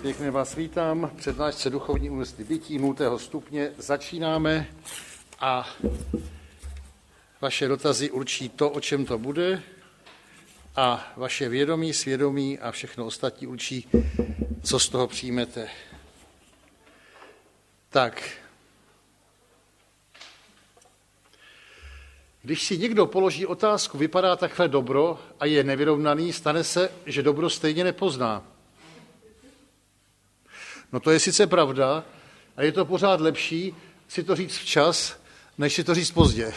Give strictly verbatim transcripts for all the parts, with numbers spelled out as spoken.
Pěkně vás vítám. Přednášce duchovní úmysly bytí nultého stupně. Začínáme a vaše dotazy určí to, o čem to bude, a vaše vědomí, svědomí a všechno ostatní určí, co z toho přijmete. Tak. Když si někdo položí otázku, vypadá takhle dobro a je nevyrovnaný, stane se, že dobro stejně nepozná. No to je sice pravda, a je to pořád lepší si to říct včas, než si to říct pozdě.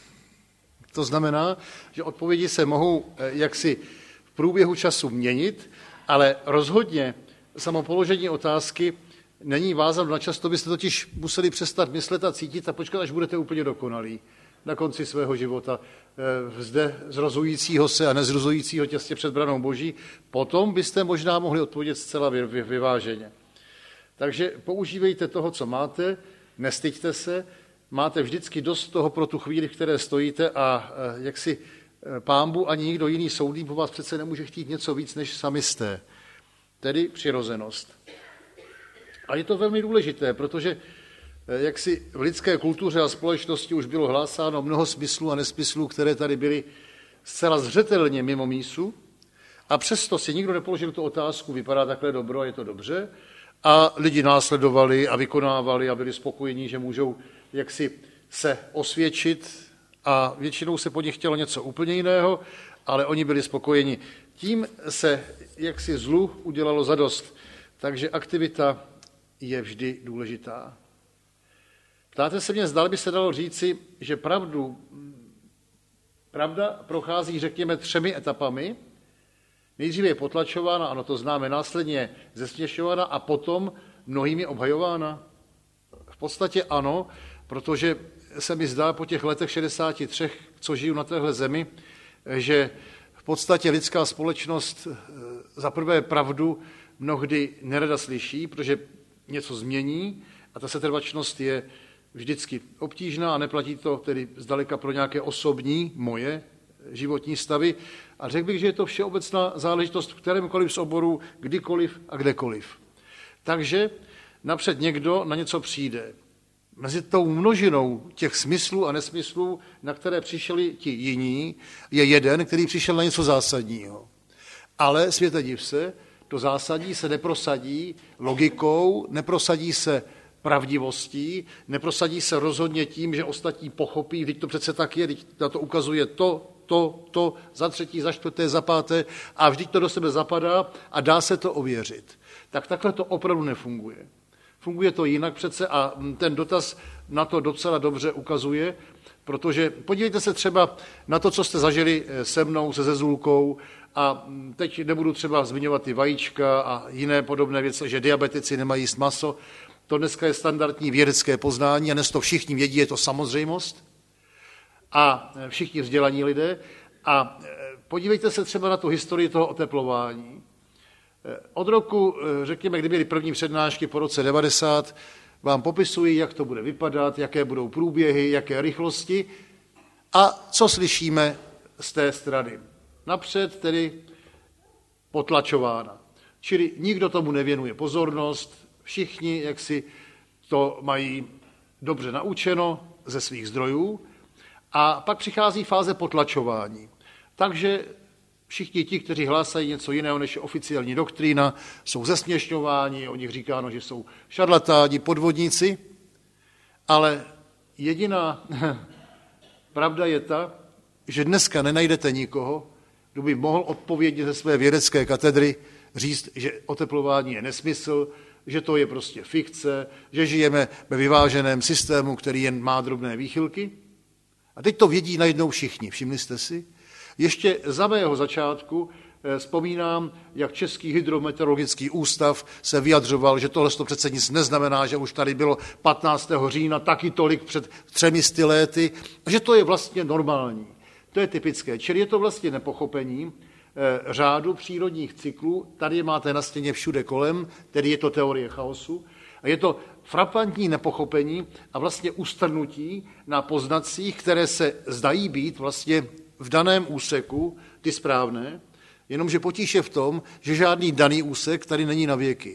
To znamená, že odpovědi se mohou jaksi v průběhu času měnit, ale rozhodně samo položení otázky není vázáno na čas, to byste totiž museli přestat myslet a cítit a počkat, až budete úplně dokonalí na konci svého života, zde zrozujícího se a nezrozujícího těsně před branou Boží, potom byste možná mohli odpovědět zcela vyváženě. Takže používejte toho, co máte, nestyďte se, máte vždycky dost toho pro tu chvíli, v které stojíte, a jak si Pánbu ani nikdo jiný soudný po vás přece nemůže chtít něco víc, než sami jste. Tedy přirozenost. A je to velmi důležité, protože jak si v lidské kultuře a společnosti už bylo hlásáno mnoho smyslů a nesmyslů, které tady byly zcela zřetelně mimo mísu, a přesto si nikdo nepoložil tu otázku, vypadá takhle dobro a je to dobře, a lidi následovali a vykonávali a byli spokojení, že můžou jaksi se osvědčit, a většinou se po nich chtělo něco úplně jiného, ale oni byli spokojeni. Tím se jaksi zlu udělalo zadost, takže aktivita je vždy důležitá. Ptáte se mě, zdali by se dalo říci, že pravdu, pravda prochází, řekněme, třemi etapami. Nejdříve je potlačována, ano, to známe, následně zesměšována a potom mnohými obhajována. V podstatě ano, protože se mi zdá po těch letech šedesáti třech, co žiju na téhle zemi, že v podstatě lidská společnost za prvé pravdu mnohdy nerada slyší, protože něco změní a ta setrvačnost je vždycky obtížná a neplatí to tedy zdaleka pro nějaké osobní, moje životní stavy. A řekl bych, že je to všeobecná záležitost v kterémkoliv z oborů, kdykoliv a kdekoliv. Takže napřed někdo na něco přijde. Mezi tou množinou těch smyslů a nesmyslů, na které přišli ti jiní, je jeden, který přišel na něco zásadního. Ale světe div se, to zásadní se neprosadí logikou, neprosadí se pravdivostí, neprosadí se rozhodně tím, že ostatní pochopí, vždyť to přece tak je, vždyť na to ukazuje to, to, to, za třetí, za čtvrté, za páté, a vždyť to do sebe zapadá a dá se to ověřit. Tak takhle to opravdu nefunguje. Funguje to jinak přece a ten dotaz na to docela dobře ukazuje, protože podívejte se třeba na to, co jste zažili se mnou, se Zezulkou, a teď nebudu třeba zmiňovat ty vajíčka a jiné podobné věci, že diabetici nemají jíst maso. To dneska je standardní vědecké poznání a dnes to všichni vědí, je to samozřejmost. A všichni vzdělaní lidé. A podívejte se třeba na tu historii toho oteplování. Od roku, řekněme, kdy byly první přednášky po roce devadesát, vám popisují, jak to bude vypadat, jaké budou průběhy, jaké rychlosti a co slyšíme z té strany. Napřed tedy potlačována. Čili nikdo tomu nevěnuje pozornost, všichni jaksi to mají dobře naučeno ze svých zdrojů, a pak přichází fáze potlačování. Takže všichni ti, kteří hlásají něco jiného, než je oficiální doktrína, jsou zesměšňováni, o nich říkáno, že jsou šarlatáni, podvodníci, ale jediná pravda je ta, že dneska nenajdete nikoho, kdo by mohl odpovědně ze své vědecké katedry říct, že oteplování je nesmysl, že to je prostě fikce, že žijeme ve vyváženém systému, který jen má drobné výchylky. A teď to vědí najednou všichni, všimli jste si? Ještě za mého začátku eh, vzpomínám, jak Český hydrometeorologický ústav se vyjadřoval, že tohle to přece nic neznamená, že už tady bylo patnáctého října taky tolik před třemi sty léty, a že to je vlastně normální. To je typické. Čili je to vlastně nepochopení eh, řádu přírodních cyklů. Tady je máte na stěně všude kolem, tedy je to teorie chaosu. A je to frapantní nepochopení a vlastně ustrnutí na poznatcích, které se zdají být vlastně v daném úseku ty správné, jenomže potíž je v tom, že žádný daný úsek tady není na věky.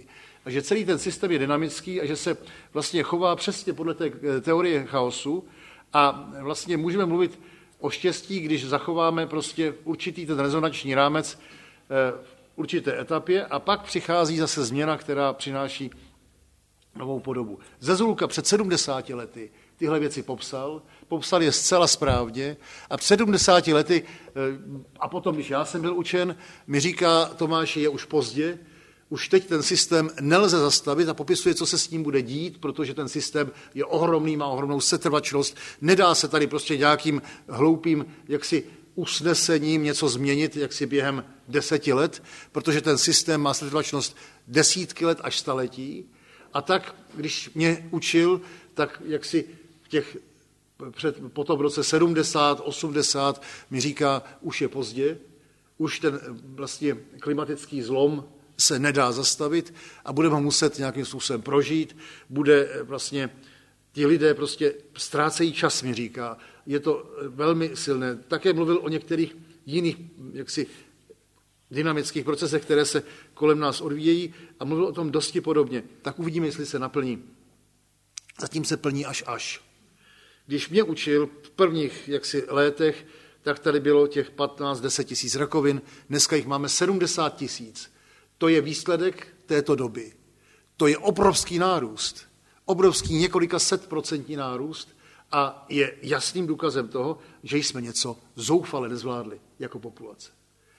a že celý ten systém je dynamický a že se vlastně chová přesně podle té teorie chaosu a vlastně můžeme mluvit o štěstí, když zachováme prostě určitý ten rezonanční rámec v určité etapě a pak přichází zase změna, která přináší novou podobu. Zezulka před sedmdesáti lety tyhle věci popsal, popsal je zcela správně a před sedmdesáti lety, a potom, když já jsem byl učen, mi říká Tomáši, je už pozdě, už teď ten systém nelze zastavit a popisuje, co se s ním bude dít, protože ten systém je ohromný, má ohromnou setrvačnost, nedá se tady prostě nějakým hloupým jaksi usnesením něco změnit jaksi během deseti let, protože ten systém má setrvačnost desítky let až staletí. A tak, když mě učil, tak jaksi v těch, před, potom v roce sedmdesát, osmdesát mi říká, už je pozdě, už ten vlastně klimatický zlom se nedá zastavit a budeme ho muset nějakým způsobem prožít, bude vlastně, ti lidé prostě ztrácejí čas, mi říká, je to velmi silné. Také mluvil o některých jiných jaksi dynamických procesech, které se kolem nás odvíjejí a mluvil o tom dosti podobně. Tak uvidíme, jestli se naplní. Zatím se plní až až. Když mě učil v prvních jaksi létech, tak tady bylo těch patnáct deset tisíc rakovin, dneska jich máme sedmdesát tisíc. To je výsledek této doby. To je obrovský nárůst. Obrovský několika set procentní nárůst a je jasným důkazem toho, že jsme něco zoufale nezvládli jako populace.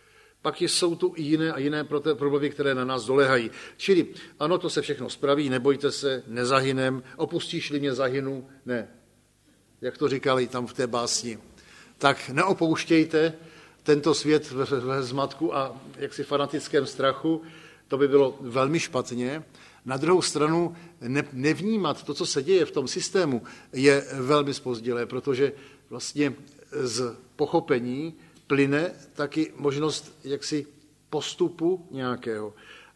Pak jsou tu i jiné a jiné problémy, které na nás dolehají. Čili ano, to se všechno spraví, nebojte se, nezahynem, opustíš-li mě, zahynu, ne. Jak to říkali tam v té básni. Tak neopouštějte tento svět ve zmatku a jaksi fanatickém strachu, to by bylo velmi špatně. Na druhou stranu nevnímat to, co se děje v tom systému, je velmi zpozdilé, protože vlastně z pochopení plyne taky možnost jaksi postupu nějakého.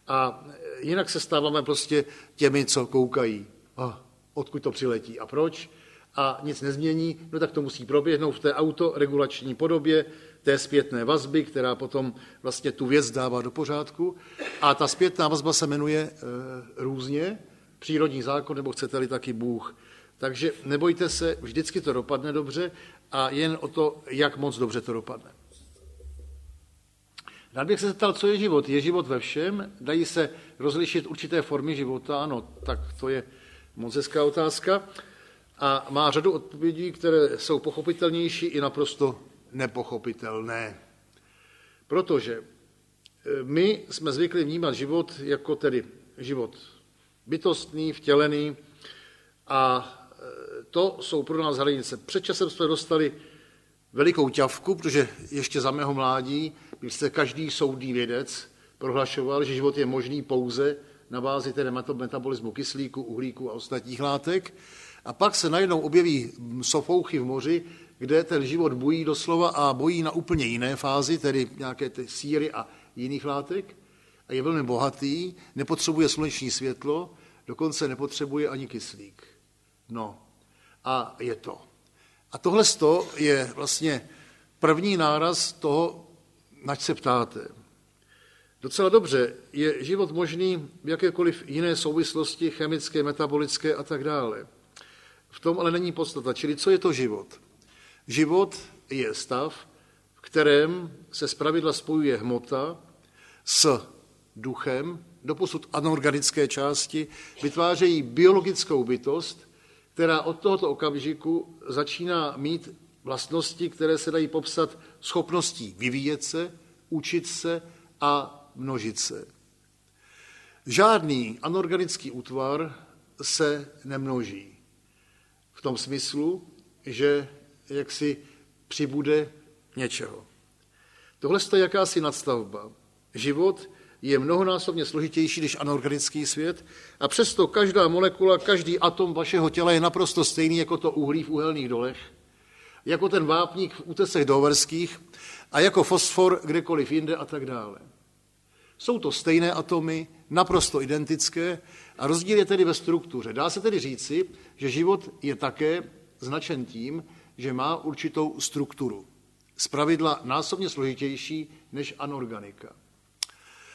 A jinak se stáváme prostě těmi, co koukají. Oh, odkud to přiletí a proč? A nic nezmění, no tak to musí proběhnout v té autoregulační podobě té zpětné vazby, která potom vlastně tu věc dává do pořádku. A ta zpětná vazba se jmenuje e, různě, přírodní zákon, nebo chcete-li taky Bůh. Takže nebojte se, vždycky to dopadne dobře a jen o to, jak moc dobře to dopadne. Rád bych se zeptal, co je život. Je život ve všem? Dají se rozlišit určité formy života? Ano, tak to je moc hezká otázka. A má řadu odpovědí, které jsou pochopitelnější i naprosto nepochopitelné. Protože my jsme zvykli vnímat život jako tedy život bytostný, vtělený a to jsou pro nás hranice. Před časem jsme dostali velikou ťavku, protože ještě za mého mládí, když se každý soudný vědec prohlašoval, že život je možný pouze na bázi tedy metabolismu kyslíku, uhlíku a ostatních látek. A pak se najednou objeví sofouchy v moři, kde ten život bují doslova a bojí na úplně jiné fázi, tedy nějaké ty síry a jiných látek. A je velmi bohatý, nepotřebuje sluneční světlo, dokonce nepotřebuje ani kyslík. No a je to. A tohle je vlastně první náraz toho, nač se ptáte. Docela dobře, je život možný v jakékoliv jiné souvislosti, chemické, metabolické a tak dále. V tom ale není podstata. Čili co je to život? Život je stav, v kterém se zpravidla spojuje hmota s duchem, doposud anorganické části, vytvářejí biologickou bytost, která od tohoto okamžiku začíná mít vlastnosti, které se dají popsat schopností vyvíjet se, učit se a množit se. Žádný anorganický útvar se nemnoží. V tom smyslu, že jaksi přibude něčeho. Tohle je jakási nadstavba. Život je mnohonásobně složitější než anorganický svět a přesto každá molekula, každý atom vašeho těla je naprosto stejný jako to uhlí v uhelných dolech, jako ten vápník v útesech doverských a jako fosfor kdekoliv jinde a tak dále. Jsou to stejné atomy, naprosto identické a rozdíl je tedy ve struktuře. Dá se tedy říci, že život je také značen tím, že má určitou strukturu. Zpravidla násobně složitější než anorganika.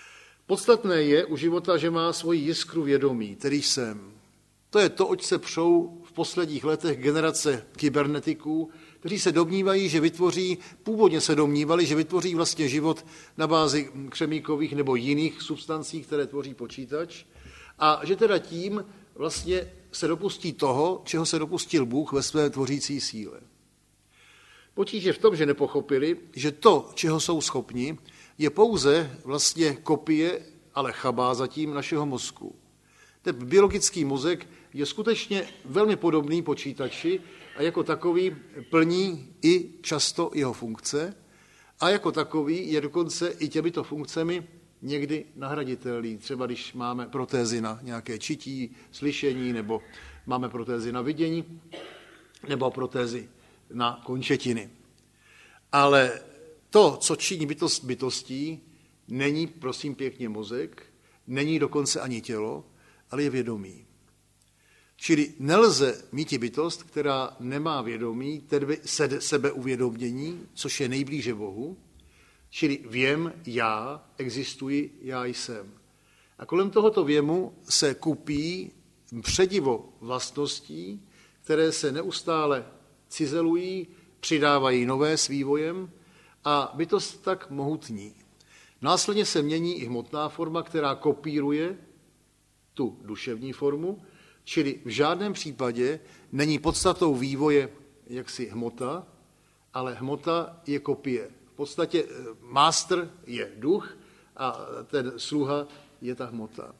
Podstatné je u života, že má svoji jiskru vědomí, který jsem. To je to, oč se přou v posledních letech generace kybernetiků, kteří se domnívají, že vytvoří, původně se domnívali, že vytvoří vlastně život na bázi křemíkových nebo jiných substancí, které tvoří počítač, a že teda tím vlastně se dopustí toho, čeho se dopustil Bůh ve své tvořící síle. Potíž je v tom, že nepochopili, že to, čeho jsou schopni, je pouze vlastně kopie, ale chabá zatím našeho mozku. Ten biologický mozek je skutečně velmi podobný počítači a jako takový plní i často jeho funkce a jako takový je dokonce i těmito funkcemi někdy nahraditelný. Třeba když máme protézy na nějaké čití, slyšení, nebo máme protézy na vidění, nebo protézy na končetiny. Ale to, co činí bytost bytostí, není, prosím pěkně, mozek, není dokonce ani tělo, ale je vědomí. Čili nelze mít bytost, která nemá vědomí, tedy sebeuvědomění, což je nejblíže Bohu, čili věm já, existuji, já jsem. A kolem tohoto věmu se kupí předivo vlastností, které se neustále cizelují, přidávají nové s vývojem a bytost tak mohutní. Následně se mění i hmotná forma, která kopíruje tu duševní formu, čili v žádném případě není podstatou vývoje jaksi hmota, ale hmota je kopie. V podstatě master je duch a ten sluha je ta hmota.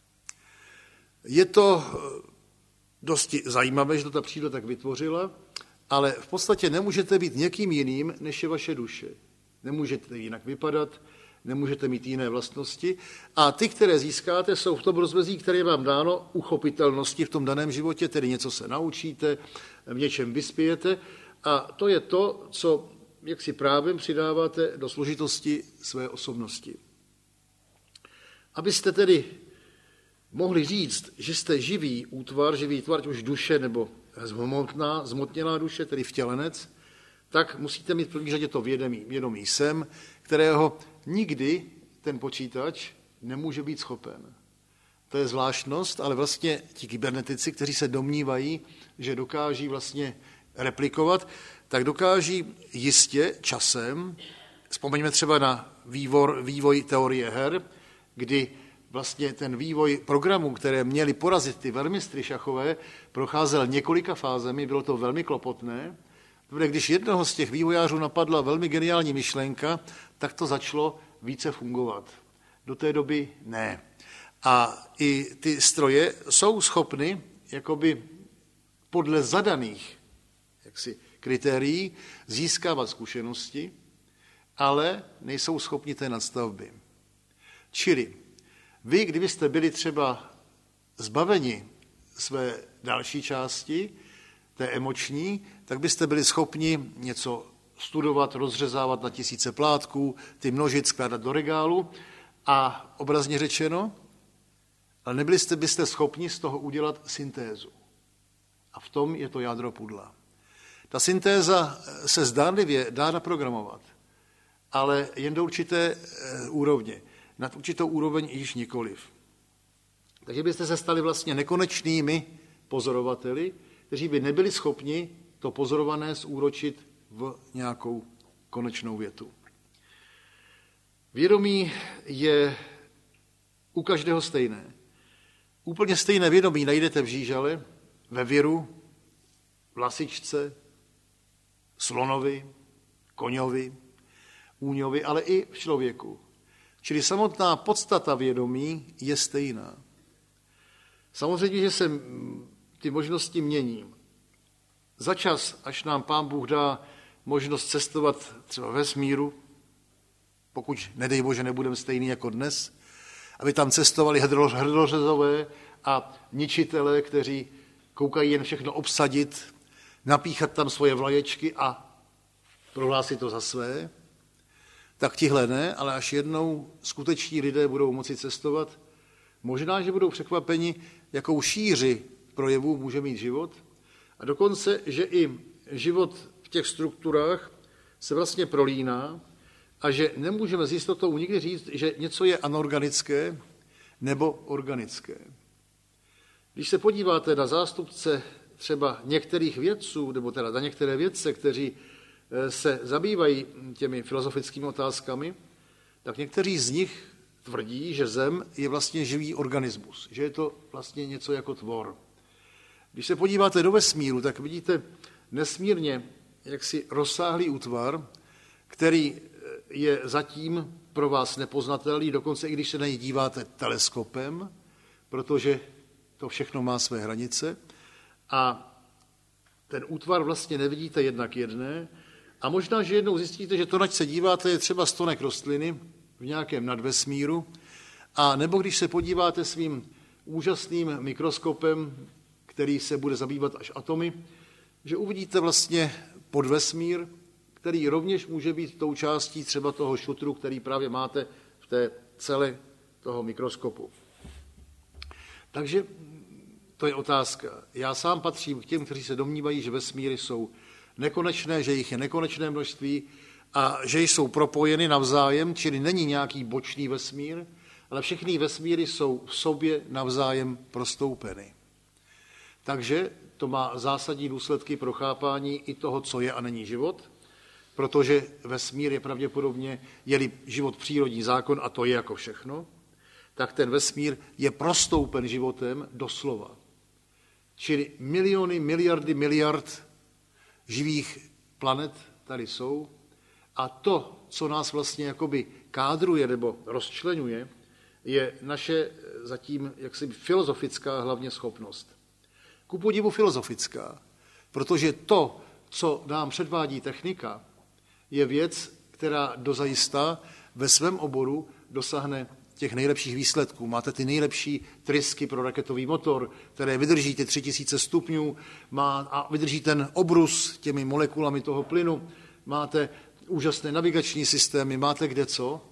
Je to dosti zajímavé, že to ta příroda tak vytvořila, ale v podstatě nemůžete být někým jiným, než je vaše duše. Nemůžete jinak vypadat, nemůžete mít jiné vlastnosti a ty, které získáte, jsou v tom rozmezí, které je vám dáno uchopitelnosti v tom daném životě, tedy něco se naučíte, v něčem vyspějete a to je to, co jak si právem přidáváte do složitosti své osobnosti. Abyste tedy mohli říct, že jste živý útvar, živý tvar, už duše nebo zhmotná, zmotněná duše, tedy vtělenec, tak musíte mít v první řadě to vědomí, vědomí jsem, kterého nikdy ten počítač nemůže být schopen. To je zvláštnost, ale vlastně ti kybernetici, kteří se domnívají, že dokáží vlastně replikovat, tak dokáží jistě časem, vzpomeňme třeba na vývoj, vývoj teorie her, kdy vlastně ten vývoj programů, které měly porazit ty velmistry šachové, procházel několika fázemi, bylo to velmi klopotné. Když jednoho z těch vývojářů napadla velmi geniální myšlenka, tak to začalo více fungovat. Do té doby ne. A i ty stroje jsou schopny jakoby podle zadaných jaksi, kritérií získávat zkušenosti, ale nejsou schopni té nadstavby. Čili vy, kdybyste byli třeba zbaveni své další části, té emoční, tak byste byli schopni něco studovat, rozřezávat na tisíce plátků, ty množit, skládat do regálu a obrazně řečeno, ale nebyli jste, byste schopni z toho udělat syntézu. A v tom je to jádro pudla. Ta syntéza se zdánlivě dá naprogramovat, ale jen do určité úrovně. Nad určitou úroveň již nikoliv. Takže byste se stali vlastně nekonečnými pozorovateli, kteří by nebyli schopni to pozorované zúročit v nějakou konečnou větu. Vědomí je u každého stejné. Úplně stejné vědomí najdete v žížale, ve viru, v lasičce, slonovi, koňovi, úňovi, ale i v člověku. Čili samotná podstata vědomí je stejná. Samozřejmě, že se ty možnosti mění. Za čas, až nám Pán Bůh dá možnost cestovat třeba ve smíru, pokud, nedej Bože, nebudeme stejný jako dnes, aby tam cestovali hrdořezové a ničitelé, kteří koukají jen všechno obsadit, napíchat tam svoje vlaječky a prohlásit to za své, tak tihle ne, ale až jednou skuteční lidé budou moci cestovat, možná, že budou překvapeni, jakou šíři projevů může mít život a dokonce, že i život v těch strukturách se vlastně prolíná a že nemůžeme s jistotou nikdy říct, že něco je anorganické nebo organické. Když se podíváte na zástupce třeba některých vědců, nebo teda na některé vědce, kteří se zabývají těmi filozofickými otázkami, tak někteří z nich tvrdí, že Zem je vlastně živý organismus, že je to vlastně něco jako tvor. Když se podíváte do vesmíru, tak vidíte nesmírně jaksi rozsáhlý útvar, který je zatím pro vás nepoznatelný, dokonce i když se na něj díváte teleskopem, protože to všechno má své hranice a ten útvar vlastně nevidíte jednak jedné a možná, že jednou zjistíte, že to, nač se díváte, je třeba stonek rostliny v nějakém nadvesmíru a nebo když se podíváte svým úžasným mikroskopem, který se bude zabývat až atomy, že uvidíte vlastně podvesmír, který rovněž může být tou částí třeba toho šutru, který právě máte v té celé toho mikroskopu. Takže to je otázka. Já sám patřím k těm, kteří se domnívají, že vesmíry jsou nekonečné, že jich je nekonečné množství a že jsou propojeny navzájem, čili není nějaký bočný vesmír, ale všechny vesmíry jsou v sobě navzájem prostoupeny. Takže to má zásadní důsledky pro chápání i toho, co je a není život, protože vesmír je pravděpodobně, je-li život přírodní zákon, a to je jako všechno, tak ten vesmír je prostoupen životem doslova. Čili miliony, miliardy, miliard živých planet tady jsou a to, co nás vlastně jakoby kádruje nebo rozčlenuje, je naše zatím jaksi filozofická hlavně schopnost. Ku podivu filozofická, protože to, co nám předvádí technika, je věc, která dozajista ve svém oboru dosáhne těch nejlepších výsledků. Máte ty nejlepší trysky pro raketový motor, které vydrží ty tři tisíce stupňů má, a vydrží ten obrus těmi molekulami toho plynu. Máte úžasné navigační systémy, máte kde co,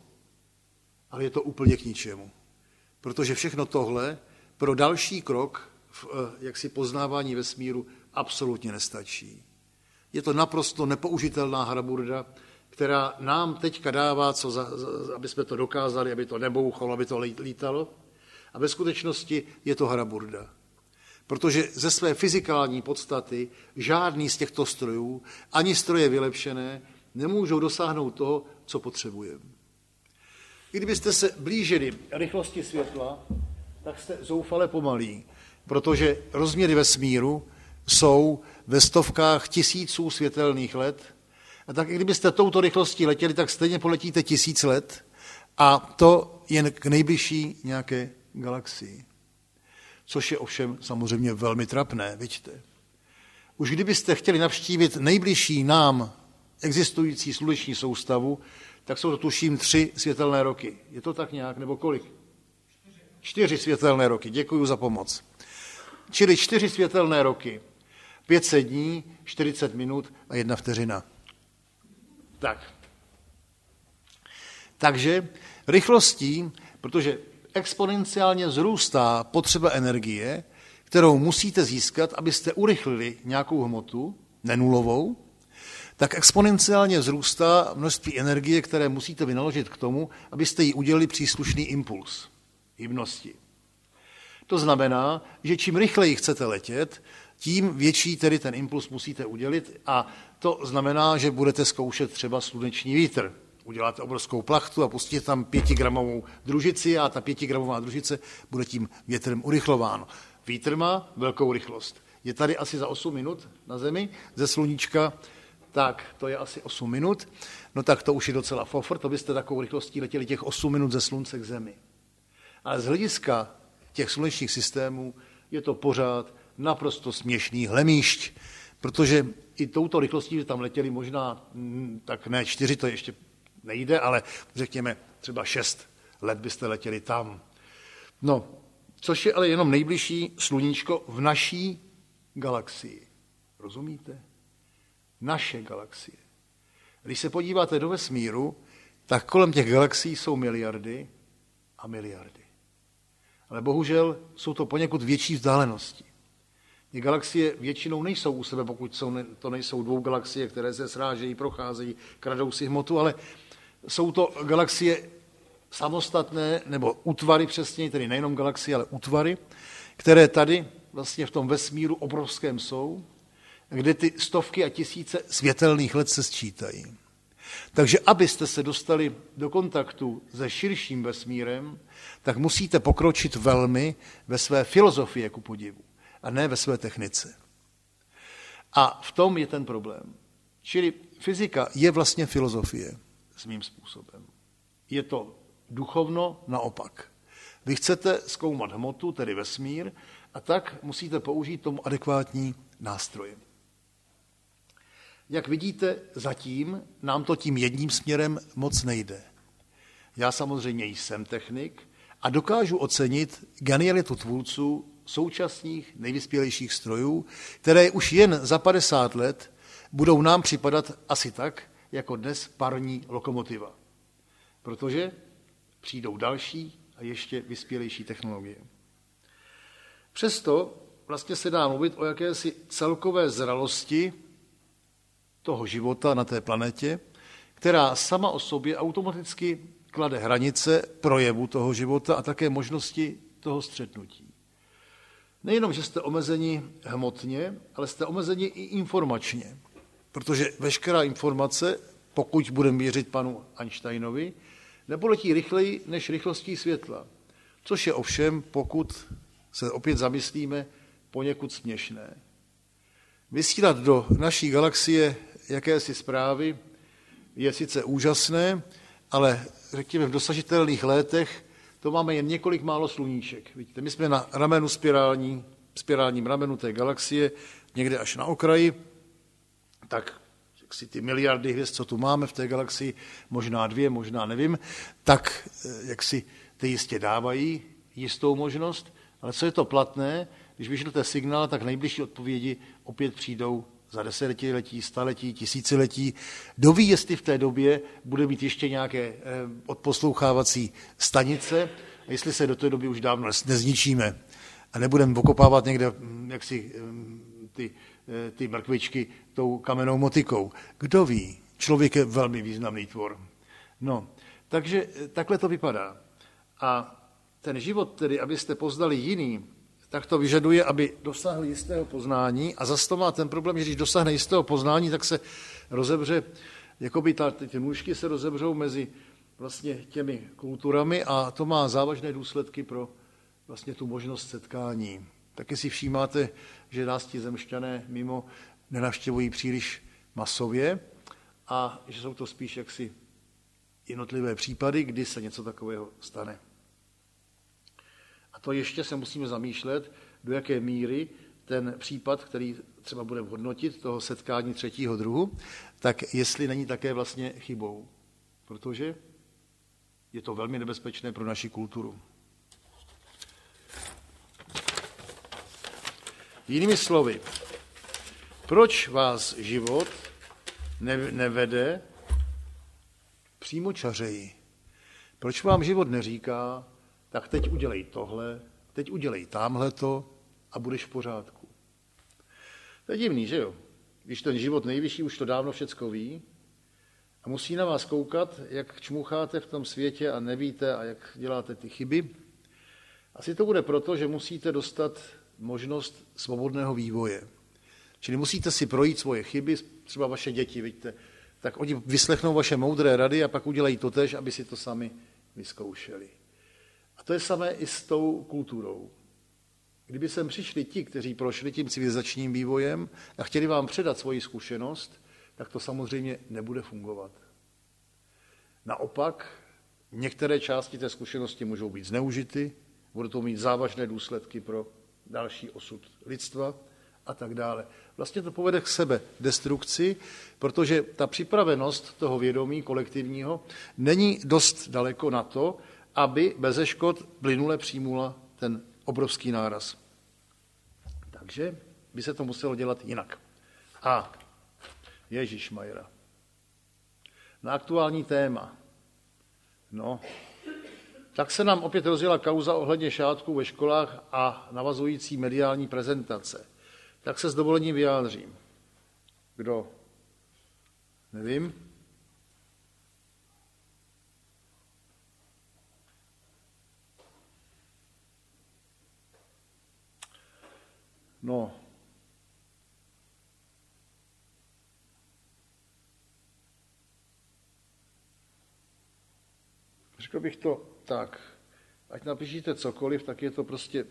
ale je to úplně k ničemu. Protože všechno tohle pro další krok v jaksi poznávání vesmíru absolutně nestačí. Je to naprosto nepoužitelná hraburda, která nám teďka dává, co za, za, aby jsme to dokázali, aby to nebouchalo, aby to lítalo. A ve skutečnosti je to hraburda. Protože ze své fyzikální podstaty žádný z těchto strojů, ani stroje vylepšené, nemůžou dosáhnout toho, co potřebujeme. I kdybyste se blížili rychlosti světla, tak jste zoufale pomalí, protože rozměry vesmíru jsou ve stovkách tisíců světelných let. A tak i kdybyste touto rychlostí letěli, tak stejně poletíte tisíc let a to jen k nejbližší nějaké galaxii. Což je ovšem samozřejmě velmi trapné, vidíte. Už kdybyste chtěli navštívit nejbližší nám existující sluneční soustavu, tak jsou to tuším tři světelné roky. Je to tak nějak, nebo kolik? Čtyři, čtyři světelné roky, děkuji za pomoc. Čili čtyři světelné roky, pět set dní, čtyřicet minut a jedna vteřina. Tak. Takže rychlostí, protože exponenciálně vzrůstá potřeba energie, kterou musíte získat, abyste urychlili nějakou hmotu, nenulovou, tak exponenciálně vzrůstá množství energie, které musíte vynaložit k tomu, abyste jí udělali příslušný impuls hybnosti. To znamená, že čím rychleji chcete letět, tím větší tedy ten impuls musíte udělit a to znamená, že budete zkoušet třeba sluneční vítr. Uděláte obrovskou plachtu a pustíte tam pětigramovou družici a ta pětigramová družice bude tím větrem urychlováno. Vítr má velkou rychlost. Je tady asi za osm minut na Zemi ze sluníčka, tak to je asi osm minut, no tak to už je docela fofr, to byste takovou rychlostí letěli těch osm minut ze Slunce k Zemi. Ale z hlediska těch slunečních systémů je to pořád naprosto směšný hlemíšť, protože i touto rychlostí, že tam letěli možná, tak ne čtyři, to ještě nejde, ale řekněme třeba šest let byste letěli tam. No, což je ale jenom nejbližší sluníčko v naší galaxii. Rozumíte? Naše galaxie. Když se podíváte do vesmíru, tak kolem těch galaxií jsou miliardy a miliardy. Ale bohužel jsou to poněkud větší vzdálenosti. Ty galaxie většinou nejsou u sebe, pokud jsou, to nejsou dvou galaxie, které se srážejí, procházejí, kradou si hmotu, ale jsou to galaxie samostatné, nebo útvary přesně, tedy nejenom galaxie, ale útvary, které tady vlastně v tom vesmíru obrovském jsou, kde ty stovky a tisíce světelných let se sčítají. Takže abyste se dostali do kontaktu se širším vesmírem, tak musíte pokročit velmi ve své filozofii, ku podivu, a ne ve své technice. A v tom je ten problém. Čili fyzika je vlastně filozofie svým způsobem. Je to duchovno naopak. Vy chcete zkoumat hmotu, tedy vesmír, a tak musíte použít tomu adekvátní nástroje. Jak vidíte, zatím nám to tím jedním směrem moc nejde. Já samozřejmě jsem technik a dokážu ocenit genialitu tvůrců současných nejvyspělejších strojů, které už jen za padesát let budou nám připadat asi tak, jako dnes parní lokomotiva. Protože přijdou další a ještě vyspělejší technologie. Přesto vlastně se dá mluvit o jakési celkové zralosti toho života na té planetě, která sama o sobě automaticky klade hranice projevu toho života a také možnosti toho střetnutí. Nejenom, že jste omezeni hmotně, ale jste omezeni i informačně, protože veškerá informace, pokud budeme měřit panu Einsteinovi, nepoletí rychleji než rychlostí světla, což je ovšem, pokud se opět zamyslíme, poněkud směšné. Vysílat do naší galaxie jakési zprávy je sice úžasné, ale řekněme v dosažitelných létech to máme jen několik málo sluníček. Vidíte, my jsme na ramenu spirální, spirálním ramenu té galaxie, někde až na okraji, tak jak si ty miliardy hvězd, co tu máme v té galaxii, možná dvě, možná nevím, tak jak si ty jistě dávají jistou možnost, ale co je to platné, když vyšlete signál, tak nejbližší odpovědi opět přijdou za desetiletí, staletí, tisíciletí. Kdo ví, jestli v té době bude mít ještě nějaké odposlouchávací stanice, a jestli se do té doby už dávno nezničíme a nebudeme okopávat někde jaksi ty, ty mrkvičky tou kamennou motikou. Kdo ví? Člověk je velmi významný tvor. No, takže takhle to vypadá. A ten život tedy, abyste poznali jiný, tak to vyžaduje, aby dosáhli jistého poznání a zase to má ten problém, že když dosáhne jistého poznání, tak se rozebře, jakoby ta, ty nůžky se rozebřou mezi vlastně těmi kulturami a to má závažné důsledky pro vlastně tu možnost setkání. Taky si všímáte, že nás ti zemšťané mimo nenavštěvují příliš masově a že jsou to spíš jaksi jednotlivé případy, kdy se něco takového stane. A to ještě se musíme zamýšlet, do jaké míry ten případ, který třeba budeme hodnotit, toho setkání třetího druhu, tak jestli není také vlastně chybou. Protože je to velmi nebezpečné pro naši kulturu. Jinými slovy, proč vás život nevede přímočařeji? Proč vám život neříká, tak teď udělej tohle, teď udělej támhleto a budeš v pořádku. To je divný, že jo? Když ten život nejvyšší už to dávno všecko ví a musí na vás koukat, jak čmucháte v tom světě a nevíte a jak děláte ty chyby. Asi to bude proto, že musíte dostat možnost svobodného vývoje. Čili musíte si projít svoje chyby, třeba vaše děti, vidíte, tak oni vyslechnou vaše moudré rady a pak udělají totéž, aby si to sami vyzkoušeli. A to je samé i s tou kulturou. Kdyby sem přišli ti, kteří prošli tím civilizačním vývojem a chtěli vám předat svoji zkušenost, tak to samozřejmě nebude fungovat. Naopak, některé části té zkušenosti můžou být zneužity, budou to mít závažné důsledky pro další osud lidstva a tak dále. Vlastně to povede k sebe destrukci, protože ta připravenost toho vědomí kolektivního není dost daleko na to, aby beze škod plynule přijmula ten obrovský náraz. Takže by se to muselo dělat jinak. A ježišmajra. Na aktuální téma. No, tak se nám opět rozjela kauza ohledně šátků ve školách a navazující mediální prezentace. Tak se s dovolením vyjádřím. Kdo? Nevím. No, řekl bych to tak, ať napíšete cokoliv, tak je to prostě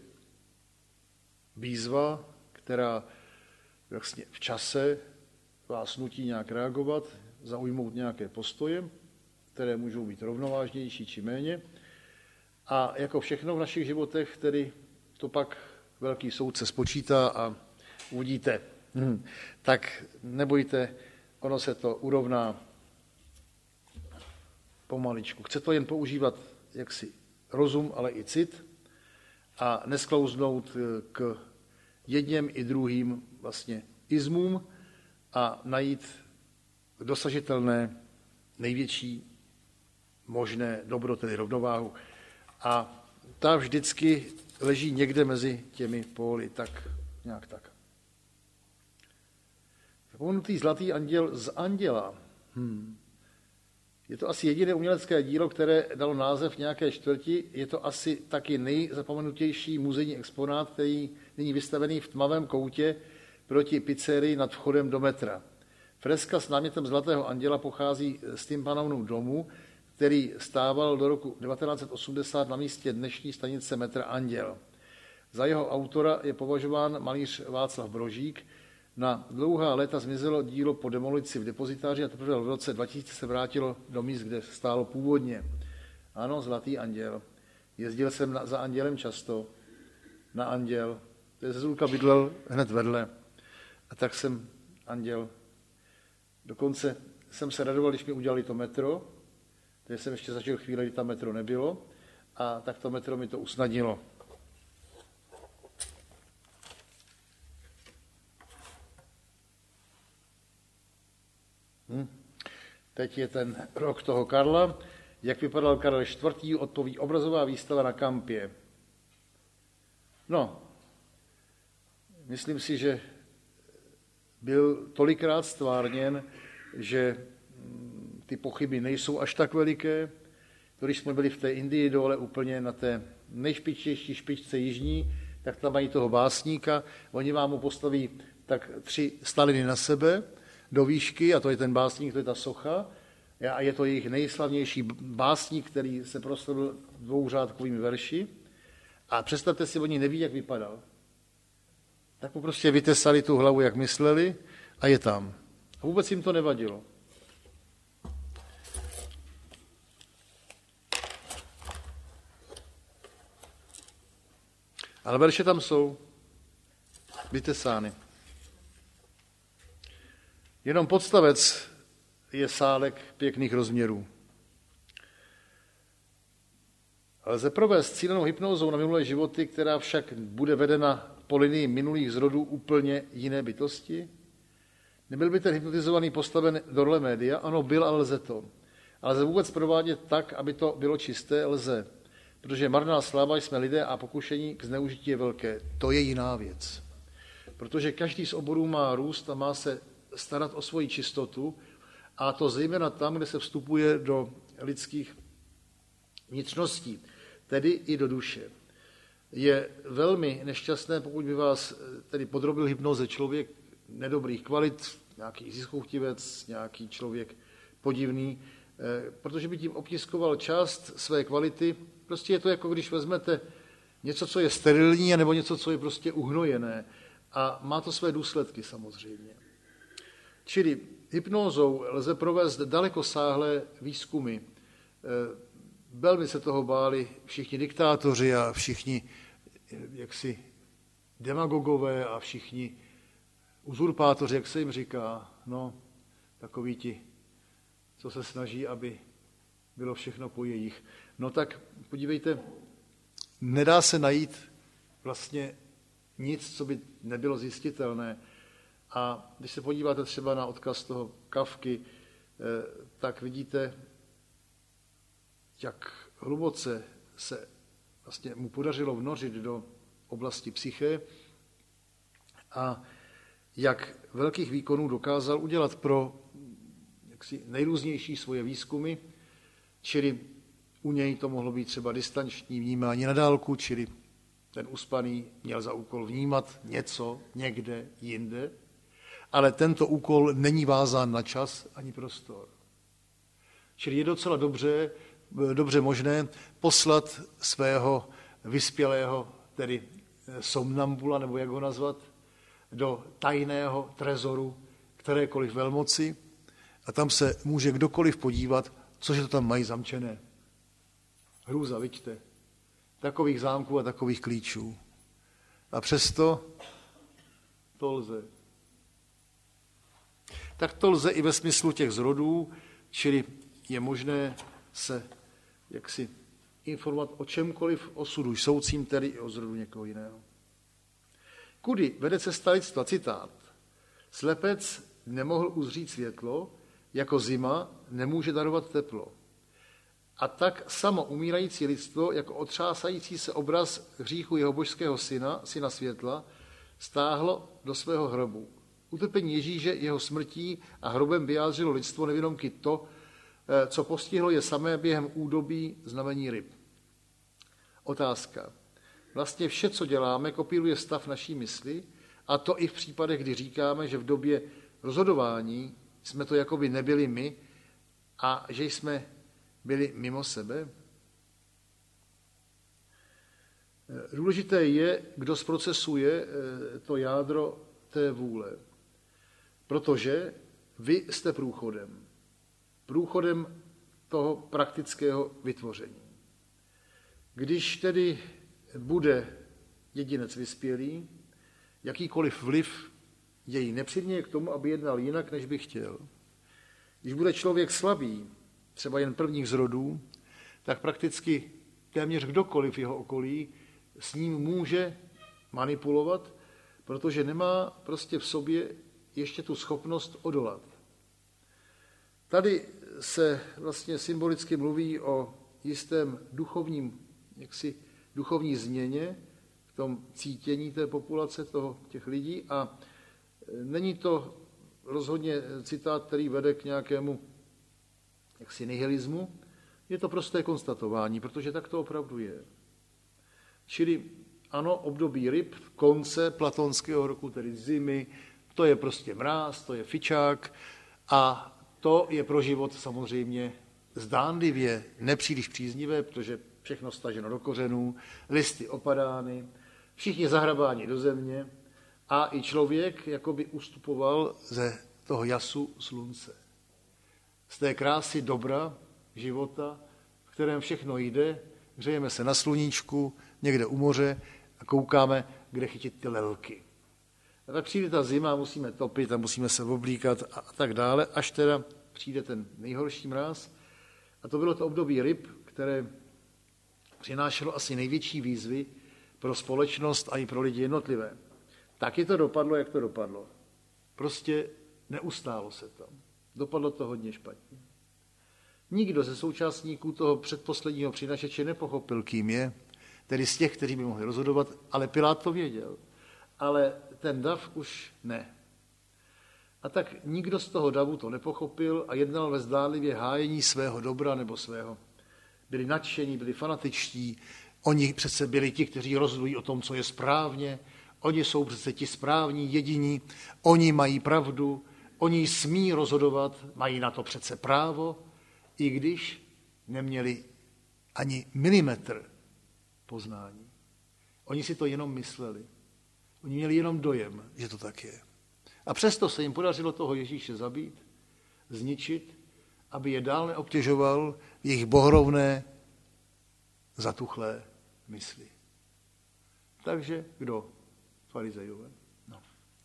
výzva, která vlastně v čase vás nutí nějak reagovat, zaujmout nějaké postoje, které můžou být rovnovážnější či méně. A jako všechno v našich životech, tedy to pak velký soudce spočítá a uvidíte. Hmm. Tak nebojte, ono se to urovná pomaličku. Chce to jen používat jaksi rozum, ale i cit a nesklouznout k jedním i druhým vlastně izmům a najít dosažitelné největší možné dobro, tedy rovnováhu. A ta vždycky leží někde mezi těmi póly, tak nějak tak. Zapomenutý zlatý anděl z Anděla. Hmm. Je to asi jediné umělecké dílo, které dalo název nějaké čtvrti. Je to asi taky nejzapomenutější muzejní exponát, který není vystavený v tmavém koutě proti pizzerii nad vchodem do metra. Freska s námětem Zlatého anděla pochází z Tympanovnu domu, který stával do roku devatenáct set osmdesát na místě dnešní stanice metra Anděl. Za jeho autora je považován malíř Václav Brožík. Na dlouhá léta zmizelo dílo po demolici v depozitáři a teprve v roce dva tisíce se vrátilo do míst, kde stálo původně. Ano, Zlatý anděl. Jezdil jsem na, za andělem často, na Anděl. To je Zezulka bydlel hned vedle. A tak jsem Anděl. Dokonce jsem se radoval, když mi udělali to metro, takže jsem ještě zažil chvíli, kdy tam metro nebylo, a tak to metro mi to usnadnilo. Hm. Teď je ten rok toho Karla. Jak vypadal Karel čtvrtý. odpoví obrazová výstava na Kampě. No, myslím si, že byl tolikrát stvárněn, že ty pochyby nejsou až tak veliké. Když jsme byli v té Indii dole úplně na té nejšpičtější špičce jižní, tak tam mají toho básníka. Oni vám mu postaví tak tři staliny na sebe do výšky, a to je ten básník, to je ta socha. A je to jejich nejslavnější básník, který se proslavil dvouřádkovými verši. A představte si, oni neví, jak vypadal. Tak mu prostě vytesali tu hlavu, jak mysleli, a je tam. A vůbec jim to nevadilo. Ale verše tam jsou vytesány. Jenom podstavec je sálek pěkných rozměrů. Lze provést cílenou hypnózou na minulé životy, která však bude vedena po linii minulých zrodů úplně jiné bytosti? Nebyl by ten hypnotizovaný postaven do role média? Ano, byl, ale lze to. Ale lze vůbec provádět tak, aby to bylo čisté? Lze. Protože marná sláva jsme lidé a pokušení k zneužití je velké. To je jiná věc. Protože každý z oborů má růst a má se starat o svoji čistotu, a to zejména tam, kde se vstupuje do lidských vnitřností, tedy i do duše. Je velmi nešťastné, pokud by vás tedy podrobil hypnoze člověk nedobrých kvalit, nějaký ziskuchtivec, nějaký člověk podivný, protože by tím obtiskoval část své kvality. Prostě je to jako když vezmete něco, co je sterilní, nebo něco, co je prostě uhnojené. A má to své důsledky samozřejmě. Čili hypnózou lze provést dalekosáhlé výzkumy. Velmi se toho báli všichni diktátoři a všichni jaksi demagogové a všichni uzurpátoři, jak se jim říká, no, takoví ti, co se snaží, aby bylo všechno po jejich. No tak podívejte, nedá se najít vlastně nic, co by nebylo zjistitelné. A když se podíváte třeba na odkaz toho Kafky, tak vidíte, jak hluboce se vlastně mu podařilo vnořit do oblasti psyché a jak velkých výkonů dokázal udělat pro jaksi nejrůznější svoje výzkumy, čili u něj to mohlo být třeba distanční vnímání na dálku, čili ten uspaný měl za úkol vnímat něco někde jinde, ale tento úkol není vázán na čas ani prostor. Čili je docela dobře, dobře možné poslat svého vyspělého, tedy somnambula, nebo jak ho nazvat, do tajného trezoru kterékoliv velmoci a tam se může kdokoliv podívat, cože to tam mají zamčené. Hrůza, vidíte, takových zámků a takových klíčů. A přesto to lze. Tak to lze i ve smyslu těch zrodů, čili je možné se jaksi informovat o čemkoliv osudu jsoucím, tedy i o zrodu někoho jiného. Kudy vede cesta lidstva, citát. Slepec nemohl uzřít světlo, jako zima nemůže darovat teplo. A tak samo umírající lidstvo, jako otřásající se obraz hříchu jeho božského syna, syna světla, stáhlo do svého hrobu. Utrpení Ježíše, jeho smrtí a hrobem vyjádřilo lidstvo nevědomky to, co postihlo je samé během údobí znamení ryb. Otázka. Vlastně vše, co děláme, kopíruje stav naší mysli, a to i v případech, kdy říkáme, že v době rozhodování jsme to jakoby nebyli my a že jsme byli mimo sebe. Důležité je, kdo zprocesuje to jádro té vůle, protože vy jste průchodem. Průchodem toho praktického vytvoření. Když tedy bude jedinec vyspělý, jakýkoliv vliv jej nepřiměje k tomu, aby jednal jinak, než by chtěl. Když bude člověk slabý, třeba jen prvních zrodů, tak prakticky téměř kdokoliv v jeho okolí s ním může manipulovat, protože nemá prostě v sobě ještě tu schopnost odolat. Tady se vlastně symbolicky mluví o jistém duchovním, jaksi duchovní změně v tom cítění té populace, toho, těch lidí a není to rozhodně citát, který vede k nějakému jaksi nihilismu, je to prosté konstatování, protože tak to opravdu je. Čili ano, období ryb, konce platonského roku, tedy zimy, to je prostě mráz, to je fičák a to je pro život samozřejmě zdánlivě nepříliš příznivé, protože všechno staženo do kořenů, listy opadány, všichni zahrabáni do země a i člověk jakoby ustupoval ze toho jasu slunce. Z té krásy dobra, života, v kterém všechno jde, hřejeme se na sluníčku, někde u moře a koukáme, kde chytit ty lelky. A tak přijde ta zima, musíme topit a musíme se oblíkat a tak dále, až teda přijde ten nejhorší mráz. A to bylo to období ryb, které přinášelo asi největší výzvy pro společnost a i pro lidi jednotlivé. Taky to dopadlo, jak to dopadlo. Prostě neustálo se tam. Dopadlo to hodně špatně. Nikdo ze současníků toho předposledního přinašeče nepochopil, kým je, tedy z těch, kteří by mohli rozhodovat, ale Pilát to věděl. Ale ten dav už ne. A tak nikdo z toho davu to nepochopil a jednal ve zdánlivě hájení svého dobra nebo svého. Byli nadšení, byli fanatičtí, oni přece byli ti, kteří rozhodují o tom, co je správně, oni jsou přece ti správní, jediní, oni mají pravdu, oni smí rozhodovat, mají na to přece právo, i když neměli ani milimetr poznání. Oni si to jenom mysleli. Oni měli jenom dojem, že to tak je. A přesto se jim podařilo toho Ježíše zabít, zničit, aby je dál neobtěžoval v jejich bohorovné, zatuchlé mysli. Takže kdo? Farizejové. No.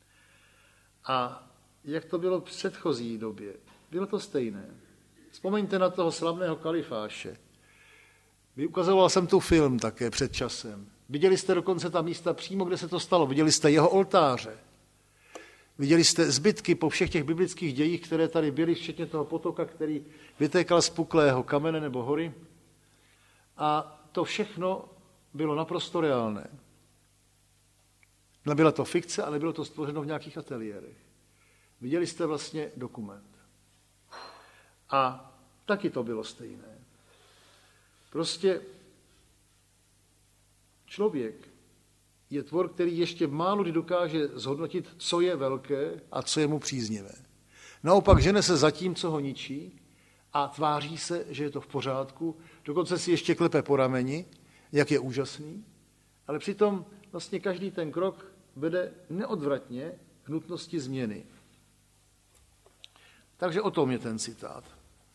A jak to bylo v předchozí době? Bylo to stejné. Vzpomeňte na toho slavného Kalifáše. Ukazoval jsem tu film také před časem. Viděli jste dokonce ta místa přímo, kde se to stalo. Viděli jste jeho oltáře. Viděli jste zbytky po všech těch biblických dějích, které tady byly, včetně toho potoka, který vytékal z puklého kamene nebo hory. A to všechno bylo naprosto reálné. Nebyla to fikce, ale bylo to stvořeno v nějakých ateliérech. Viděli jste vlastně dokument. A taky to bylo stejné. Prostě člověk, je tvor, který ještě málo kdy dokáže zhodnotit, co je velké a co je mu příznivé. Naopak žene se za tím, co ho ničí a tváří se, že je to v pořádku, dokonce si ještě klepe po rameni, jak je úžasný, ale přitom vlastně každý ten krok vede neodvratně k nutnosti změny. Takže o tom je ten citát.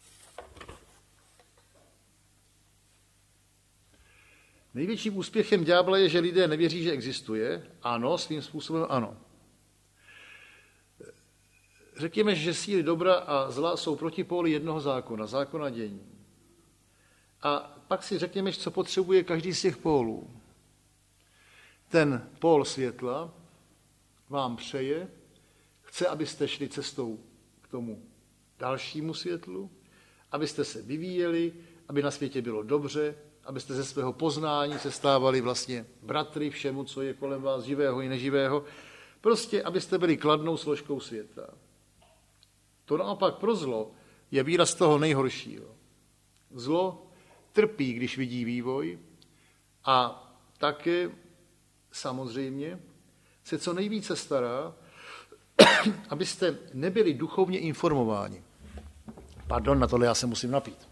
Největším úspěchem ďábla je, že lidé nevěří, že existuje. Ano, svým způsobem ano. Řekněme, že síly dobra a zla jsou protipóly jednoho zákona, zákona dění. A pak si řekněme, co potřebuje každý z těch pólů. Ten pól světla vám přeje, chce, abyste šli cestou k tomu dalšímu světlu, abyste se vyvíjeli, aby na světě bylo dobře, abyste ze svého poznání se stávali vlastně bratry všemu, co je kolem vás, živého i neživého, prostě abyste byli kladnou složkou světa. To naopak pro zlo je výraz toho nejhoršího. Zlo trpí, když vidí vývoj a také samozřejmě se co nejvíce stará, abyste nebyli duchovně informováni. Pardon, na tohle já se musím napít.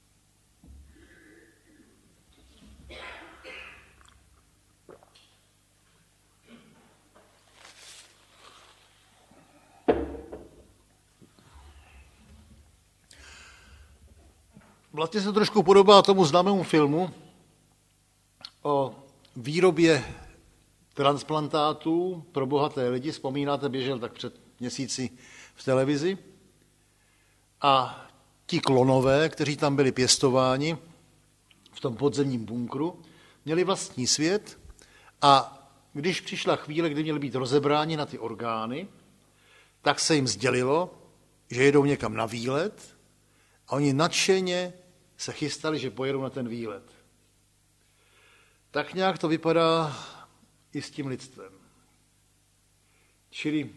Vlastně se trošku podobá tomu známému filmu o výrobě transplantátů pro bohaté lidi. Vzpomínáte, běžel tak před měsíci v televizi. A ti klonové, kteří tam byli pěstováni v tom podzemním bunkru, měli vlastní svět a když přišla chvíle, kdy měli být rozebráni na ty orgány, tak se jim sdělilo, že jedou někam na výlet a oni nadšeně se chystali, že pojedou na ten výlet. Tak nějak to vypadá i s tím lidstvem. Čili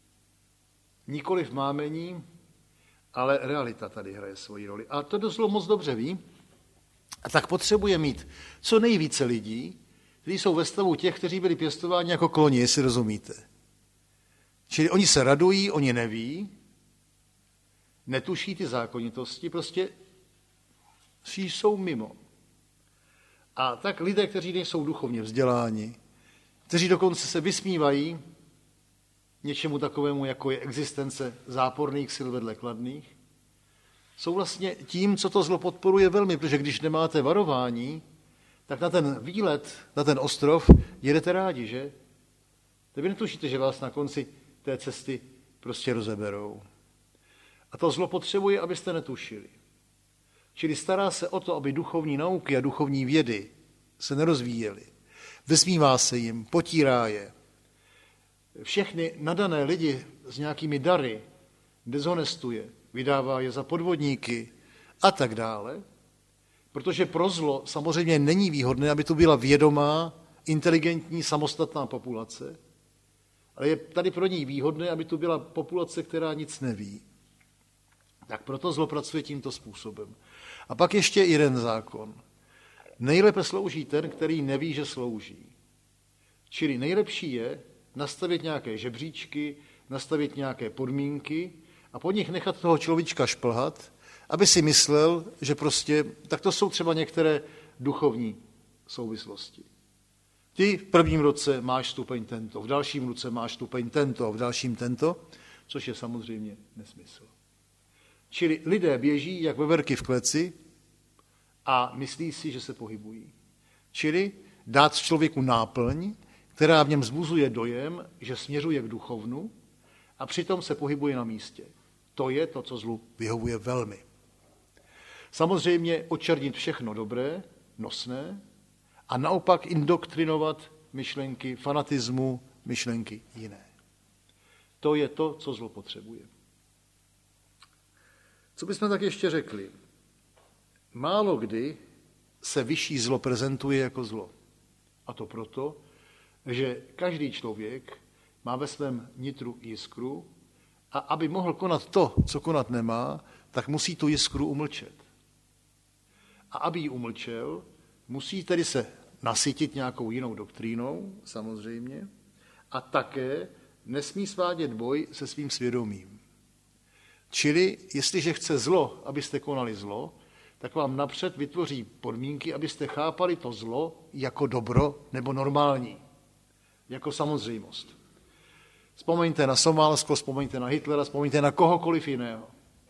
nikoliv mámení, ale realita tady hraje svoji roli. A to doslo moc dobře ví. A tak potřebuje mít co nejvíce lidí, kteří jsou ve stavu těch, kteří byli pěstováni jako kloni, jestli rozumíte. Čili oni se radují, oni neví, netuší ty zákonitosti, prostě jsou mimo. A tak lidé, kteří nejsou duchovně vzděláni, kteří dokonce se vysmívají něčemu takovému, jako je existence záporných sil vedle kladných, jsou vlastně tím, co to zlo podporuje velmi, protože když nemáte varování, tak na ten výlet, na ten ostrov jedete rádi, že? Vy netušíte, že vás na konci té cesty prostě rozeberou. A to zlo potřebuje, abyste netušili. Čili stará se o to, aby duchovní nauky a duchovní vědy se nerozvíjely. Vysmívá se jim, potírá je. Všechny nadané lidi s nějakými dary dezhonestuje, vydává je za podvodníky a tak dále, protože pro zlo samozřejmě není výhodné, aby to byla vědomá, inteligentní, samostatná populace, ale je tady pro ní výhodné, aby to byla populace, která nic neví. Tak proto zlo pracuje tímto způsobem. A pak ještě jeden zákon. Nejlépe slouží ten, který neví, že slouží. Čili nejlepší je nastavit nějaké žebříčky, nastavit nějaké podmínky a po nich nechat toho človíčka šplhat, aby si myslel, že prostě, tak to jsou třeba některé duchovní souvislosti. Ty v prvním roce máš stupeň tento, v dalším roce máš stupeň tento, v dalším tento, což je samozřejmě nesmysl. Čili lidé běží jak veverky v kleci a myslí si, že se pohybují. Čili dát člověku náplň, která v něm vzbuzuje dojem, že směřuje k duchovnu a přitom se pohybuje na místě. To je to, co zlu vyhovuje velmi. Samozřejmě očernit všechno dobré, nosné a naopak indoktrinovat myšlenky fanatismu, myšlenky jiné. To je to, co zlo potřebuje. Co bychom tak ještě řekli? Málo kdy se vyšší zlo prezentuje jako zlo. A to proto, že každý člověk má ve svém nitru jiskru a aby mohl konat to, co konat nemá, tak musí tu jiskru umlčet. A aby ji umlčel, musí tedy se nasytit nějakou jinou doktrínou, samozřejmě, a také nesmí svádět boj se svým svědomím. Čili, jestliže chce zlo, abyste konali zlo, tak vám napřed vytvoří podmínky, abyste chápali to zlo jako dobro nebo normální, jako samozřejmost. Vzpomeňte na Somálsko, vzpomeňte na Hitlera, vzpomeňte na kohokoliv jiného.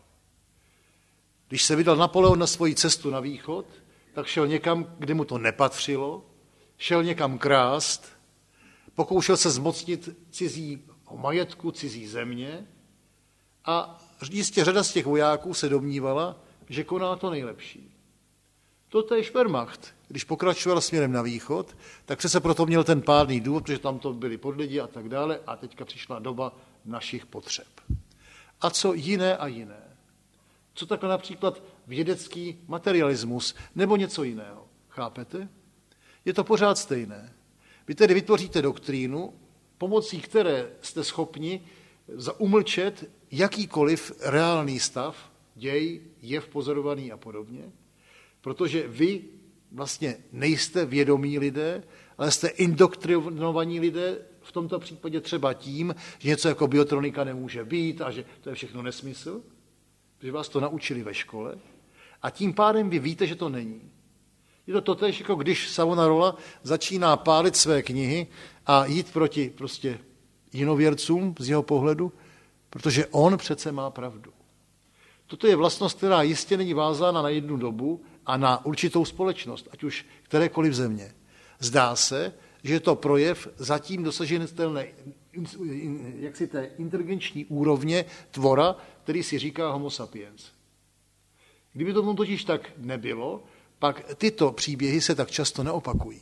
Když se vydal Napoleon na svoji cestu na východ, tak šel někam, kde mu to nepatřilo, šel někam krást, pokoušel se zmocnit cizího majetku, cizí země a jistě řada z těch vojáků se domnívala, že koná to nejlepší. Totéž Wehrmacht, když pokračoval směrem na východ, tak přece proto měl ten pádný důvod, protože tam to byli podlidi a tak dále a teďka přišla doba našich potřeb. A co jiné a jiné? Co takhle například vědecký materialismus nebo něco jiného? Chápete? Je to pořád stejné. Vy tedy vytvoříte doktrínu, pomocí které jste schopni zaumlčet jakýkoliv reálný stav, děj, jev pozorovaný a podobně, protože vy vlastně nejste vědomí lidé, ale jste indoktrinovaní lidé, v tomto případě třeba tím, že něco jako biotronika nemůže být a že to je všechno nesmysl, protože vás to naučili ve škole a tím pádem vy víte, že to není. Je to totéž, jako když Savonarola začíná pálit své knihy a jít proti prostě jinověrcům z jeho pohledu, protože on přece má pravdu. Toto je vlastnost, která jistě není vázána na jednu dobu a na určitou společnost, ať už kterékoliv země. Zdá se, že je to projev zatím dosaženitelné jaksi té inteligenční úrovně tvora, který si říká homo sapiens. Kdyby tomu totiž tak nebylo, pak tyto příběhy se tak často neopakují.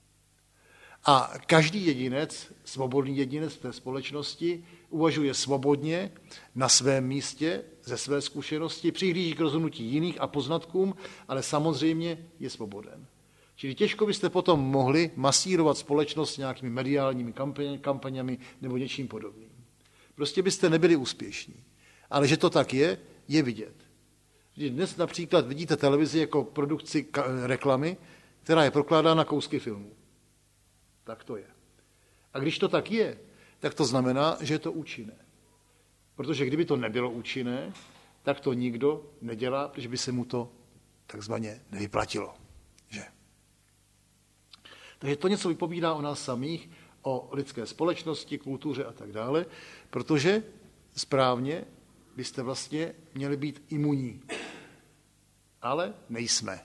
A každý jedinec, svobodný jedinec v té společnosti, uvažuje svobodně na svém místě, ze své zkušenosti, přihlíží k rozhodnutí jiných a poznatkům, ale samozřejmě je svoboden. Čili těžko byste potom mohli masírovat společnost nějakými mediálními kampaněmi nebo něčím podobným. Prostě byste nebyli úspěšní. Ale že to tak je, je vidět. Dnes například vidíte televizi jako produkci reklamy, která je prokládána kousky filmů. Tak to je. A když to tak je, tak to znamená, že je to účinné. Protože kdyby to nebylo účinné, tak to nikdo nedělá, protože by se mu to takzvaně nevyplatilo. Že? Takže to něco vypovídá o nás samých, o lidské společnosti, kultuře a tak dále, protože správně byste vlastně měli být imunní. Ale nejsme.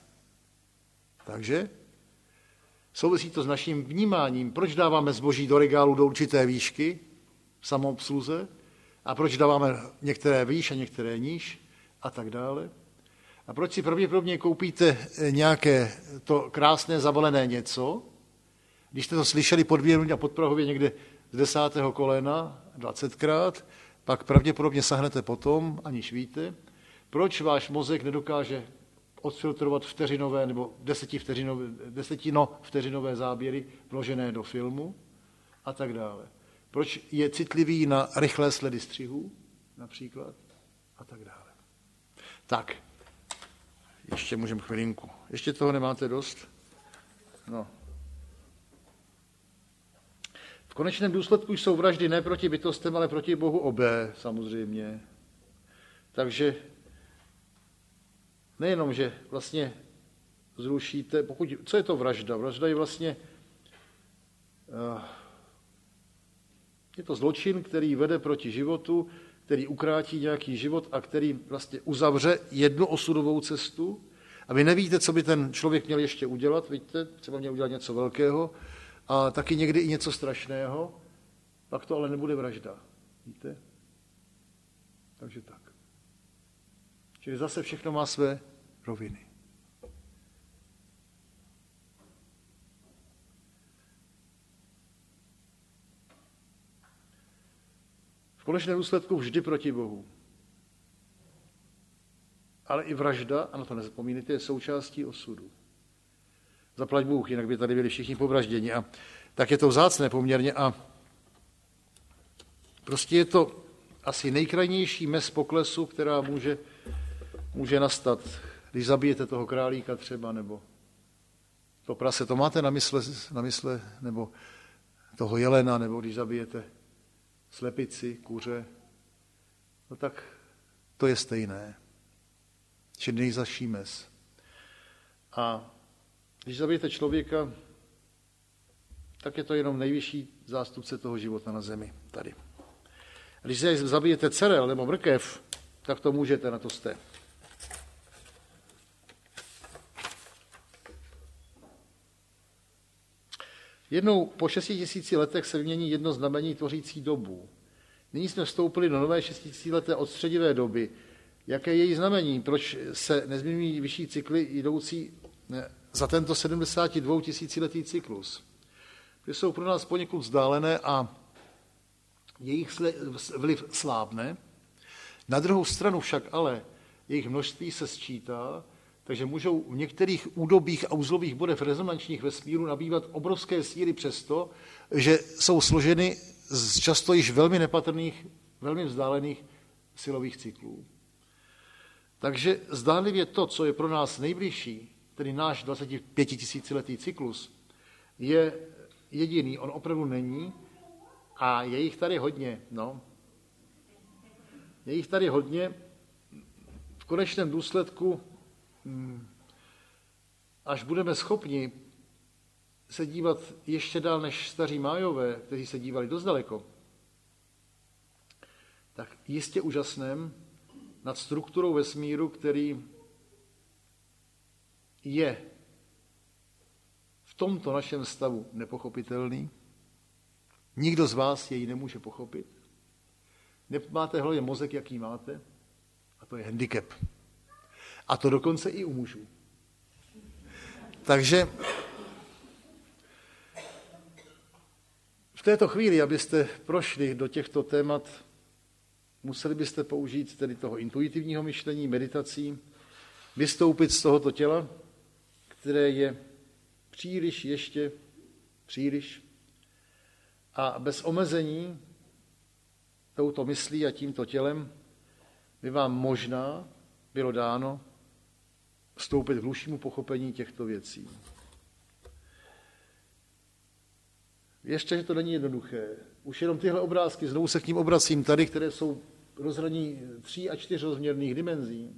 Takže souvisí to s naším vnímáním. Proč dáváme zboží do regálu do určité výšky v samoobsluze a proč dáváme některé výš a některé níž a tak dále. A proč si pravděpodobně koupíte nějaké to krásné zabalené něco, když jste to slyšeli podvěrně a podprahově někde z desátého kolena dvacetkrát, pak pravděpodobně sahnete potom, aniž víte, proč váš mozek nedokáže odfiltrovat vteřinové nebo desetivteřinové, desetinnovteřinové záběry vložené do filmu a tak dále. Proč je citlivý na rychlé sledy střihů například a tak dále. Tak, ještě můžeme chvilinku. Ještě toho nemáte dost? No. V konečném důsledku jsou vraždy ne proti bytostem, ale proti Bohu obé, samozřejmě. Takže nejenom, že vlastně zrušíte, pokud, co je to vražda? Vražda je vlastně, je to zločin, který vede proti životu, který ukrátí nějaký život a který vlastně uzavře jednu osudovou cestu a vy nevíte, co by ten člověk měl ještě udělat, víte, třeba měl udělat něco velkého a taky někdy i něco strašného, pak to ale nebude vražda, víte? Takže tak. Čili zase všechno má své roviny. V konečném důsledku vždy proti Bohu. Ale i vražda, a na to nezapomínejte, je součástí osudu. Zaplať Bůh, jinak by tady byli všichni povražděni. A tak je to vzácné poměrně a prostě je to asi nejkrajnější mez poklesu, která může, může nastat, když zabijete toho králíka třeba, nebo To prase, to máte na mysle, na mysle, nebo toho jelena, nebo když zabijete slepici, kuře, no tak to je stejné. Že nejzaší mes. A když zabijete člověka, tak je to jenom nejvyšší zástupce toho života na zemi, tady. A když zabijete cerel nebo mrkev, tak to můžete, na to jste. Jednou po šesti tisíci letech se vymění jedno znamení tvořící dobu. Nyní jsme vstoupili do nové šestitisícileté odstředivé doby. Jaké je její znamení? Proč se nezmění vyšší cykly jdoucí za tento sedmdesátidvoutisíciletý cyklus? Ty jsou pro nás poněkud vzdálené a jejich vliv slábne. Na druhou stranu však ale jejich množství se sčítá, takže můžou v některých údobích a uzlových bodech rezonančních vesmíru nabývat obrovské síly přesto, že jsou složeny z často již velmi nepatrných, velmi vzdálených silových cyklů. Takže zdánlivě to, co je pro nás nejbližší, tedy náš dvacetipětitisíciletý cyklus, je jediný, on opravdu není a je jich tady hodně. No. Je jich tady hodně. V konečném důsledku, až budeme schopni se dívat ještě dál než staří Májové, kteří se dívali dost daleko, tak jistě úžasném nad strukturou vesmíru, který je v tomto našem stavu nepochopitelný. Nikdo z vás jej nemůže pochopit. Nemáte hlavně mozek, jaký máte, a to je handicap. A to dokonce i u mužů. Takže v této chvíli, abyste prošli do těchto témat, museli byste použít tedy toho intuitivního myšlení, meditací, vystoupit z tohoto těla, které je příliš ještě, příliš, a bez omezení touto myslí a tímto tělem by vám možná bylo dáno vstoupit k hlubšímu pochopení těchto věcí. Ještě, že to není jednoduché. Už jenom tyhle obrázky, znovu se k ním obracím tady, které jsou rozhraní tří a čtyřrozměrných dimenzí.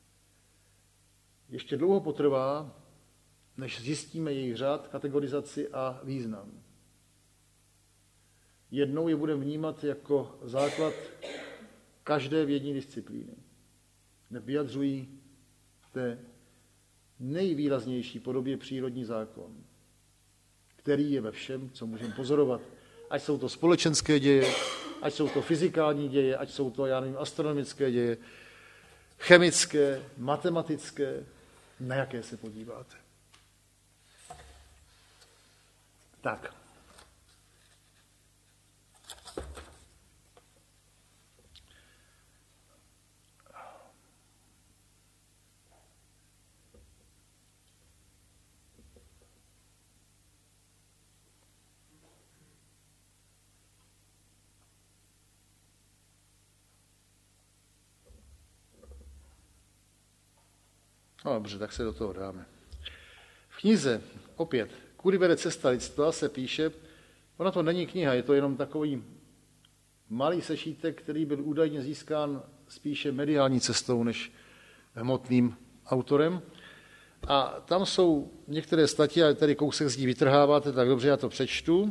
Ještě dlouho potrvá, než zjistíme jejich řád, kategorizaci a význam. Jednou je budeme vnímat jako základ každé vědní disciplíny. Vyjadřují v té nejvýraznější podobě přírodní zákon, který je ve všem, co můžeme pozorovat. Ať jsou to společenské děje, ať jsou to fyzikální děje, ať jsou to, já nevím, astronomické děje, chemické, matematické, na jaké se podíváte. Tak. No dobře, tak se do toho dáme. V knize opět Kudy vede cesta lidstva se píše, ona to není kniha, je to jenom takový malý sešítek, který byl údajně získán spíše mediální cestou než hmotným autorem. A tam jsou některé statě, a tady kousek z ní vytrháváte, tak dobře, já to přečtu.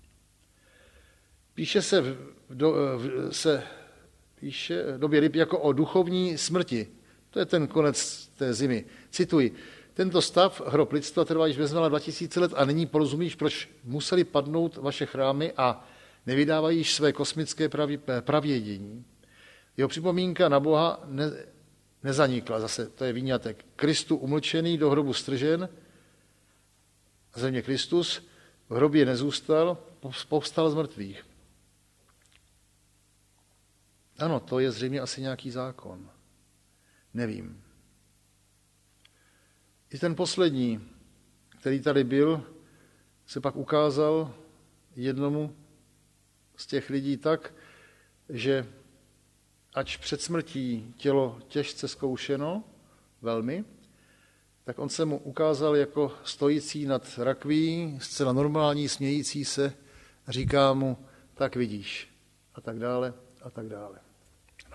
Píše se, v, do, v, se píše době ryb jako o duchovní smrti. To je ten konec té zimy. Cituji. Tento stav hrob lidstva trvá již bezmála dva tisíce let a nyní porozumíš, proč museli padnout vaše chrámy a nevydávají již své kosmické praví, pravědění. Jeho připomínka na Boha ne, nezanikla. Zase to je výňatek. Kristu umlčený, do hrobu stržen, země Kristus, v hrobě nezůstal, povstal z mrtvých. Ano, to je zřejmě asi nějaký zákon. Nevím. I ten poslední, který tady byl, se pak ukázal jednomu z těch lidí tak, že ač před smrtí tělo těžce zkoušeno, velmi, tak on se mu ukázal jako stojící nad rakví, zcela normální, smějící se, a říká mu, tak vidíš, a tak dále, a tak dále. No.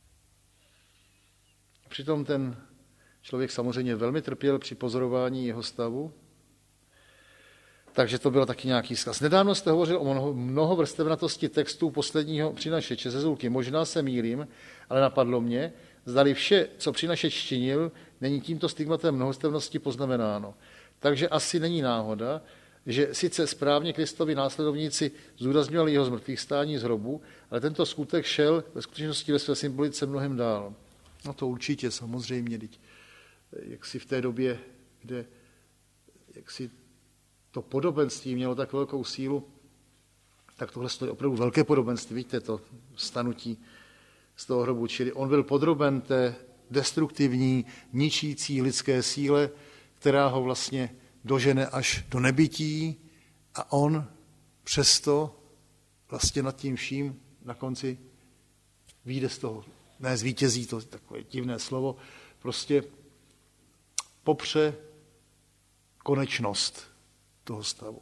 Přitom ten člověk samozřejmě velmi trpěl při pozorování jeho stavu, takže to byl taky nějaký vzkaz. Nedávno jste hovořil o mnoho, mnoho vrstevnatosti textů posledního přinašeče Zezulky. Možná se mýlím, ale napadlo mě, zdali vše, co přinašeč činil, není tímto stigmatem mnohovrstevnosti poznamenáno. Takže asi není náhoda, že sice správně Kristovi následovníci zdůrazňovali jeho zmrtvýchvstání z hrobu, ale tento skutek šel ve skutečnosti ve své symbolice mnohem dál. No to určitě, samozřejmě, teď, jak si v té době, kde jak si to podobenství mělo tak velkou sílu, tak tohle je opravdu velké podobenství, vidíte to stanutí z toho hrobu, čili on byl podroben té destruktivní, ničící lidské síle, která ho vlastně dožene až do nebytí a on přesto vlastně nad tím vším na konci vyjde z toho, ne zvítězí, to je takové divné slovo, prostě popře konečnost toho stavu.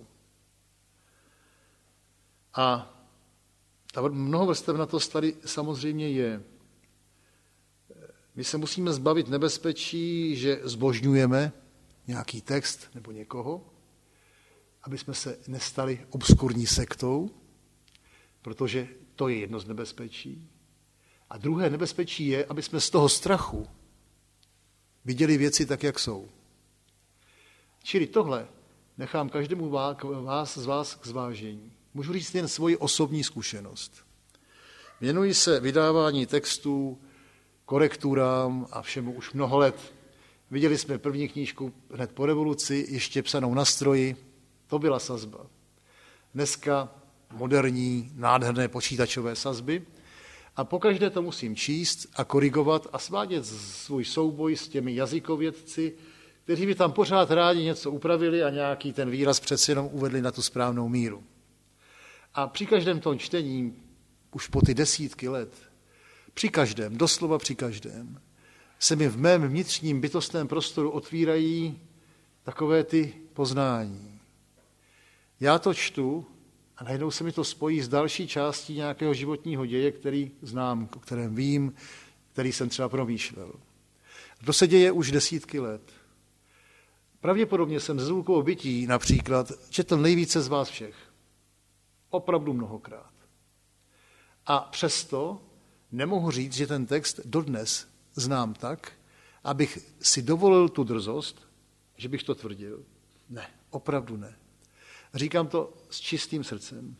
A ta mnohovrstevnatost tady samozřejmě je. My se musíme zbavit nebezpečí, že zbožňujeme nějaký text nebo někoho, aby jsme se nestali obskurní sektou, protože to je jedno z nebezpečí. A druhé nebezpečí je, aby jsme z toho strachu viděli věci tak, jak jsou. Čili tohle nechám každému vás z vás k zvážení. Můžu říct jen svoji osobní zkušenost. Věnuji se vydávání textů, korekturám a všemu už mnoho let. Viděli jsme první knížku hned po revoluci, ještě psanou na stroji. To byla sazba. Dneska moderní, nádherné počítačové sazby. A pokaždé to musím číst a korigovat a svádět svůj souboj s těmi jazykovědci, kteří by tam pořád rádi něco upravili a nějaký ten výraz přeci jenom uvedli na tu správnou míru. A při každém tom čtení, už po ty desítky let, při každém, doslova při každém, se mi v mém vnitřním bytostném prostoru otvírají takové ty poznání. Já to čtu a najednou se mi to spojí s další částí nějakého životního děje, který znám, o kterém vím, který jsem třeba promýšlel. To se děje už desítky let. Pravděpodobně jsem ze Zezulkovo bytí například četl nejvíce z vás všech. Opravdu mnohokrát. A přesto nemohu říct, že ten text dodnes znám tak, abych si dovolil tu drzost, že bych to tvrdil. Ne, opravdu ne. Říkám to s čistým srdcem.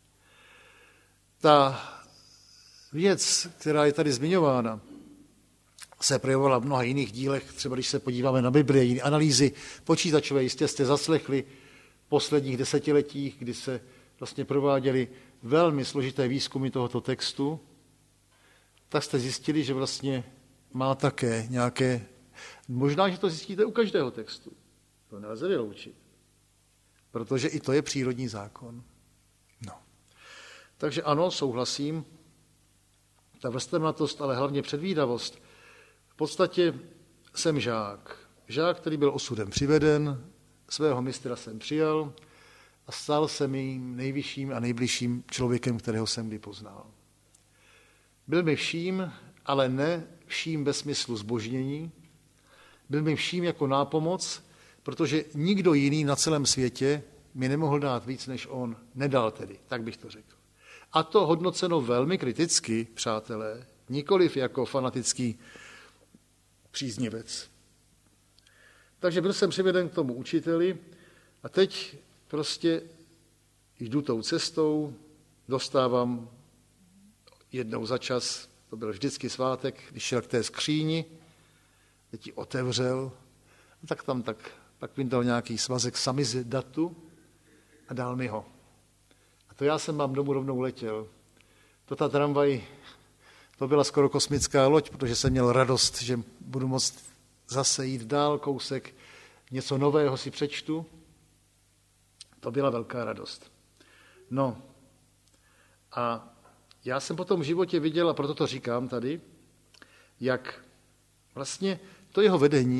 Ta věc, která je tady zmiňována, se projevovala v mnoha jiných dílech, třeba když se podíváme na Bibli, jiné analýzy počítačové, jistě jste zaslechli v posledních desetiletích, kdy se vlastně prováděly velmi složité výzkumy tohoto textu, tak jste zjistili, že vlastně má také nějaké, možná, že to zjistíte u každého textu, to nelze vyloučit, protože i to je přírodní zákon. No. Takže ano, souhlasím, ta vrstevnatost, ale hlavně předvídavost. V podstatě jsem žák. Žák, který byl osudem přiveden, svého mistra jsem přijal a stal se mým nejvyšším a nejbližším člověkem, kterého jsem kdy poznal. Byl mi vším, ale ne vším ve smyslu zbožnění. Byl mi vším jako nápomoc, protože nikdo jiný na celém světě mi nemohl dát víc než on. Nedal tedy, tak bych to řekl. A to hodnoceno velmi kriticky, přátelé, nikoliv jako fanatický příznivec. Takže byl jsem přiveden k tomu učiteli a teď prostě jdu tou cestou, dostávám jednou za čas, to byl vždycky svátek, když šel k té skříni, teď ji otevřel, tak tam tak, tak vyndal nějaký svazek samizidatu a dal mi ho. A to já jsem vám domů rovnou letěl. To ta tramvaj, to byla skoro kosmická loď, protože jsem měl radost, že budu moct zase jít dál kousek, něco nového si přečtu. To byla velká radost. No a já jsem potom v životě viděl, a proto to říkám tady, jak vlastně to jeho vedení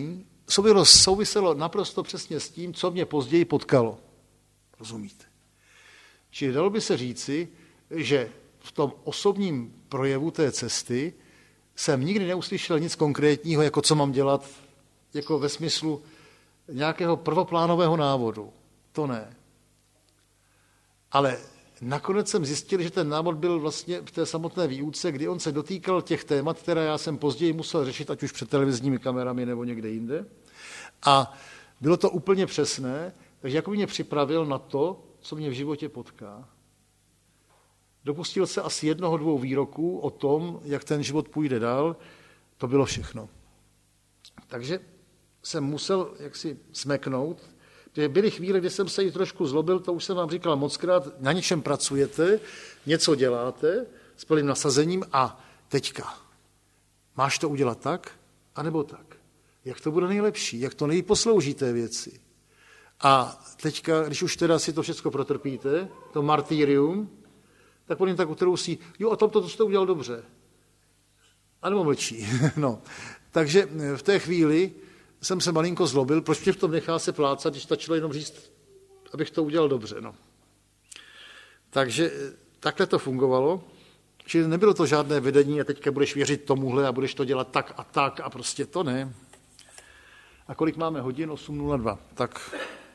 souviselo naprosto přesně s tím, co mě později potkalo. Rozumíte? Čili dalo by se říci, že v tom osobním projevu té cesty jsem nikdy neuslyšel nic konkrétního, jako co mám dělat, jako ve smyslu nějakého prvoplánového návodu. To ne. Ale nakonec jsem zjistil, že ten návod byl vlastně v té samotné výuce, kdy on se dotýkal těch témat, které já jsem později musel řešit, ať už před televizními kamerami nebo někde jinde. A bylo to úplně přesné, takže jako mě připravil na to, co mě v životě potká. Dopustil se asi jednoho, dvou výroků o tom, jak ten život půjde dál. To bylo všechno. Takže jsem musel jaksi smeknout, že byly chvíle, kdy jsem se jí trošku zlobil, to už jsem vám říkal mockrát, na něčem pracujete, něco děláte s plným nasazením a teďka. Máš to udělat tak, anebo tak? Jak to bude nejlepší? Jak to nejposlouží té věci? A teďka, když už teda si to všechno protrpíte, to martyrium, tak on jim tak utrousí, jo, a tomto to jste udělal dobře. A nebo mlčí. No. Takže v té chvíli jsem se malinko zlobil, proč mě v tom nechá se plácat, když stačilo jenom říct, abych to udělal dobře. No. Takže takhle to fungovalo. Čili nebylo to žádné vedení a teďka budeš věřit tomuhle a budeš to dělat tak a tak a prostě to ne. A kolik máme hodin? osm nula dva. Tak,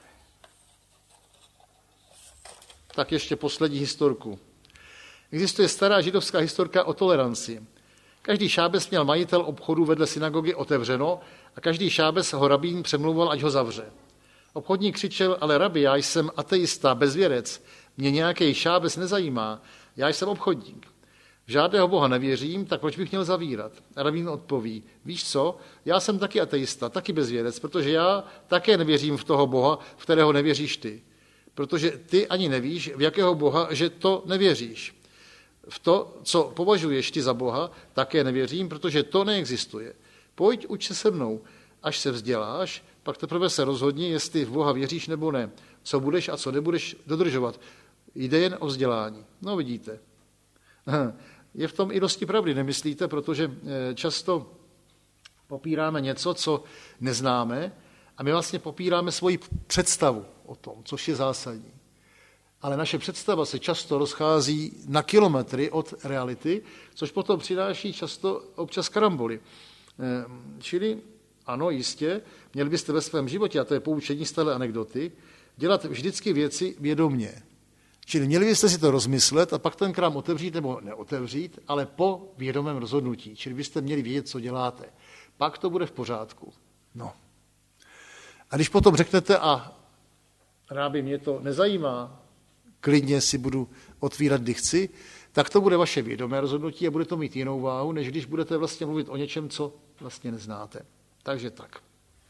tak ještě poslední historku. Existuje stará židovská historka o toleranci. Každý šábes měl majitel obchodu vedle synagogy otevřeno a každý šábes ho rabín přemlouval, ať ho zavře. Obchodník křičel, ale rabi, já jsem ateista, bezvěrec, mě nějaký šábes nezajímá, já jsem obchodník. V žádného boha nevěřím, tak proč bych měl zavírat? A rabín odpoví, víš co, já jsem taky ateista, taky bezvěrec, protože já také nevěřím v toho boha, v kterého nevěříš ty. Protože ty ani nevíš, v jakého boha, že to nevěříš. V to, co považuješ ty za boha, také nevěřím, protože to neexistuje. Pojď, uč se se mnou. Až se vzděláš, pak teprve se rozhodni, jestli v boha věříš nebo ne. Co budeš a co nebudeš dodržovat. Jde jen o vzdělání. No vidíte. Je v tom i dosti pravdy, nemyslíte, protože často popíráme něco, co neznáme a my vlastně popíráme svoji představu o tom, což je zásadní. Ale naše představa se často rozchází na kilometry od reality, což potom přináší často občas karamboly. Čili ano, jistě, měli byste ve svém životě, a to je poučení z téhle anekdoty, dělat vždycky věci vědomně. Čili měli byste si to rozmyslet a pak ten krám otevřít nebo neotevřít, ale po vědomém rozhodnutí. Čili byste měli vědět, co děláte. Pak to bude v pořádku. No. A když potom řeknete, a rábi, mě to nezajímá, klidně si budu otvírat, kdy chci, tak to bude vaše vědomé rozhodnutí a bude to mít jinou váhu, než když budete vlastně mluvit o něčem, co vlastně neznáte. Takže tak.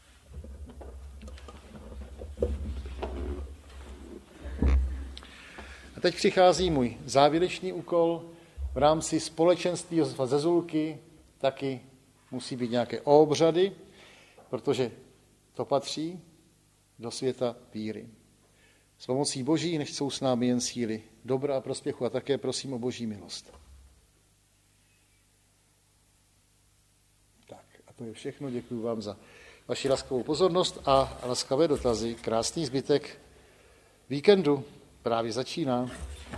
A teď přichází můj závěrečný úkol. V rámci společenství Josefa Zezulky taky musí být nějaké obřady, protože to patří do světa víry. S pomocí Boží, než jsou s námi jen síly dobra a prospěchu a také prosím o Boží milost. Tak a to je všechno. Děkuji vám za vaši laskavou pozornost a laskavé dotazy. Krásný zbytek víkendu právě začíná.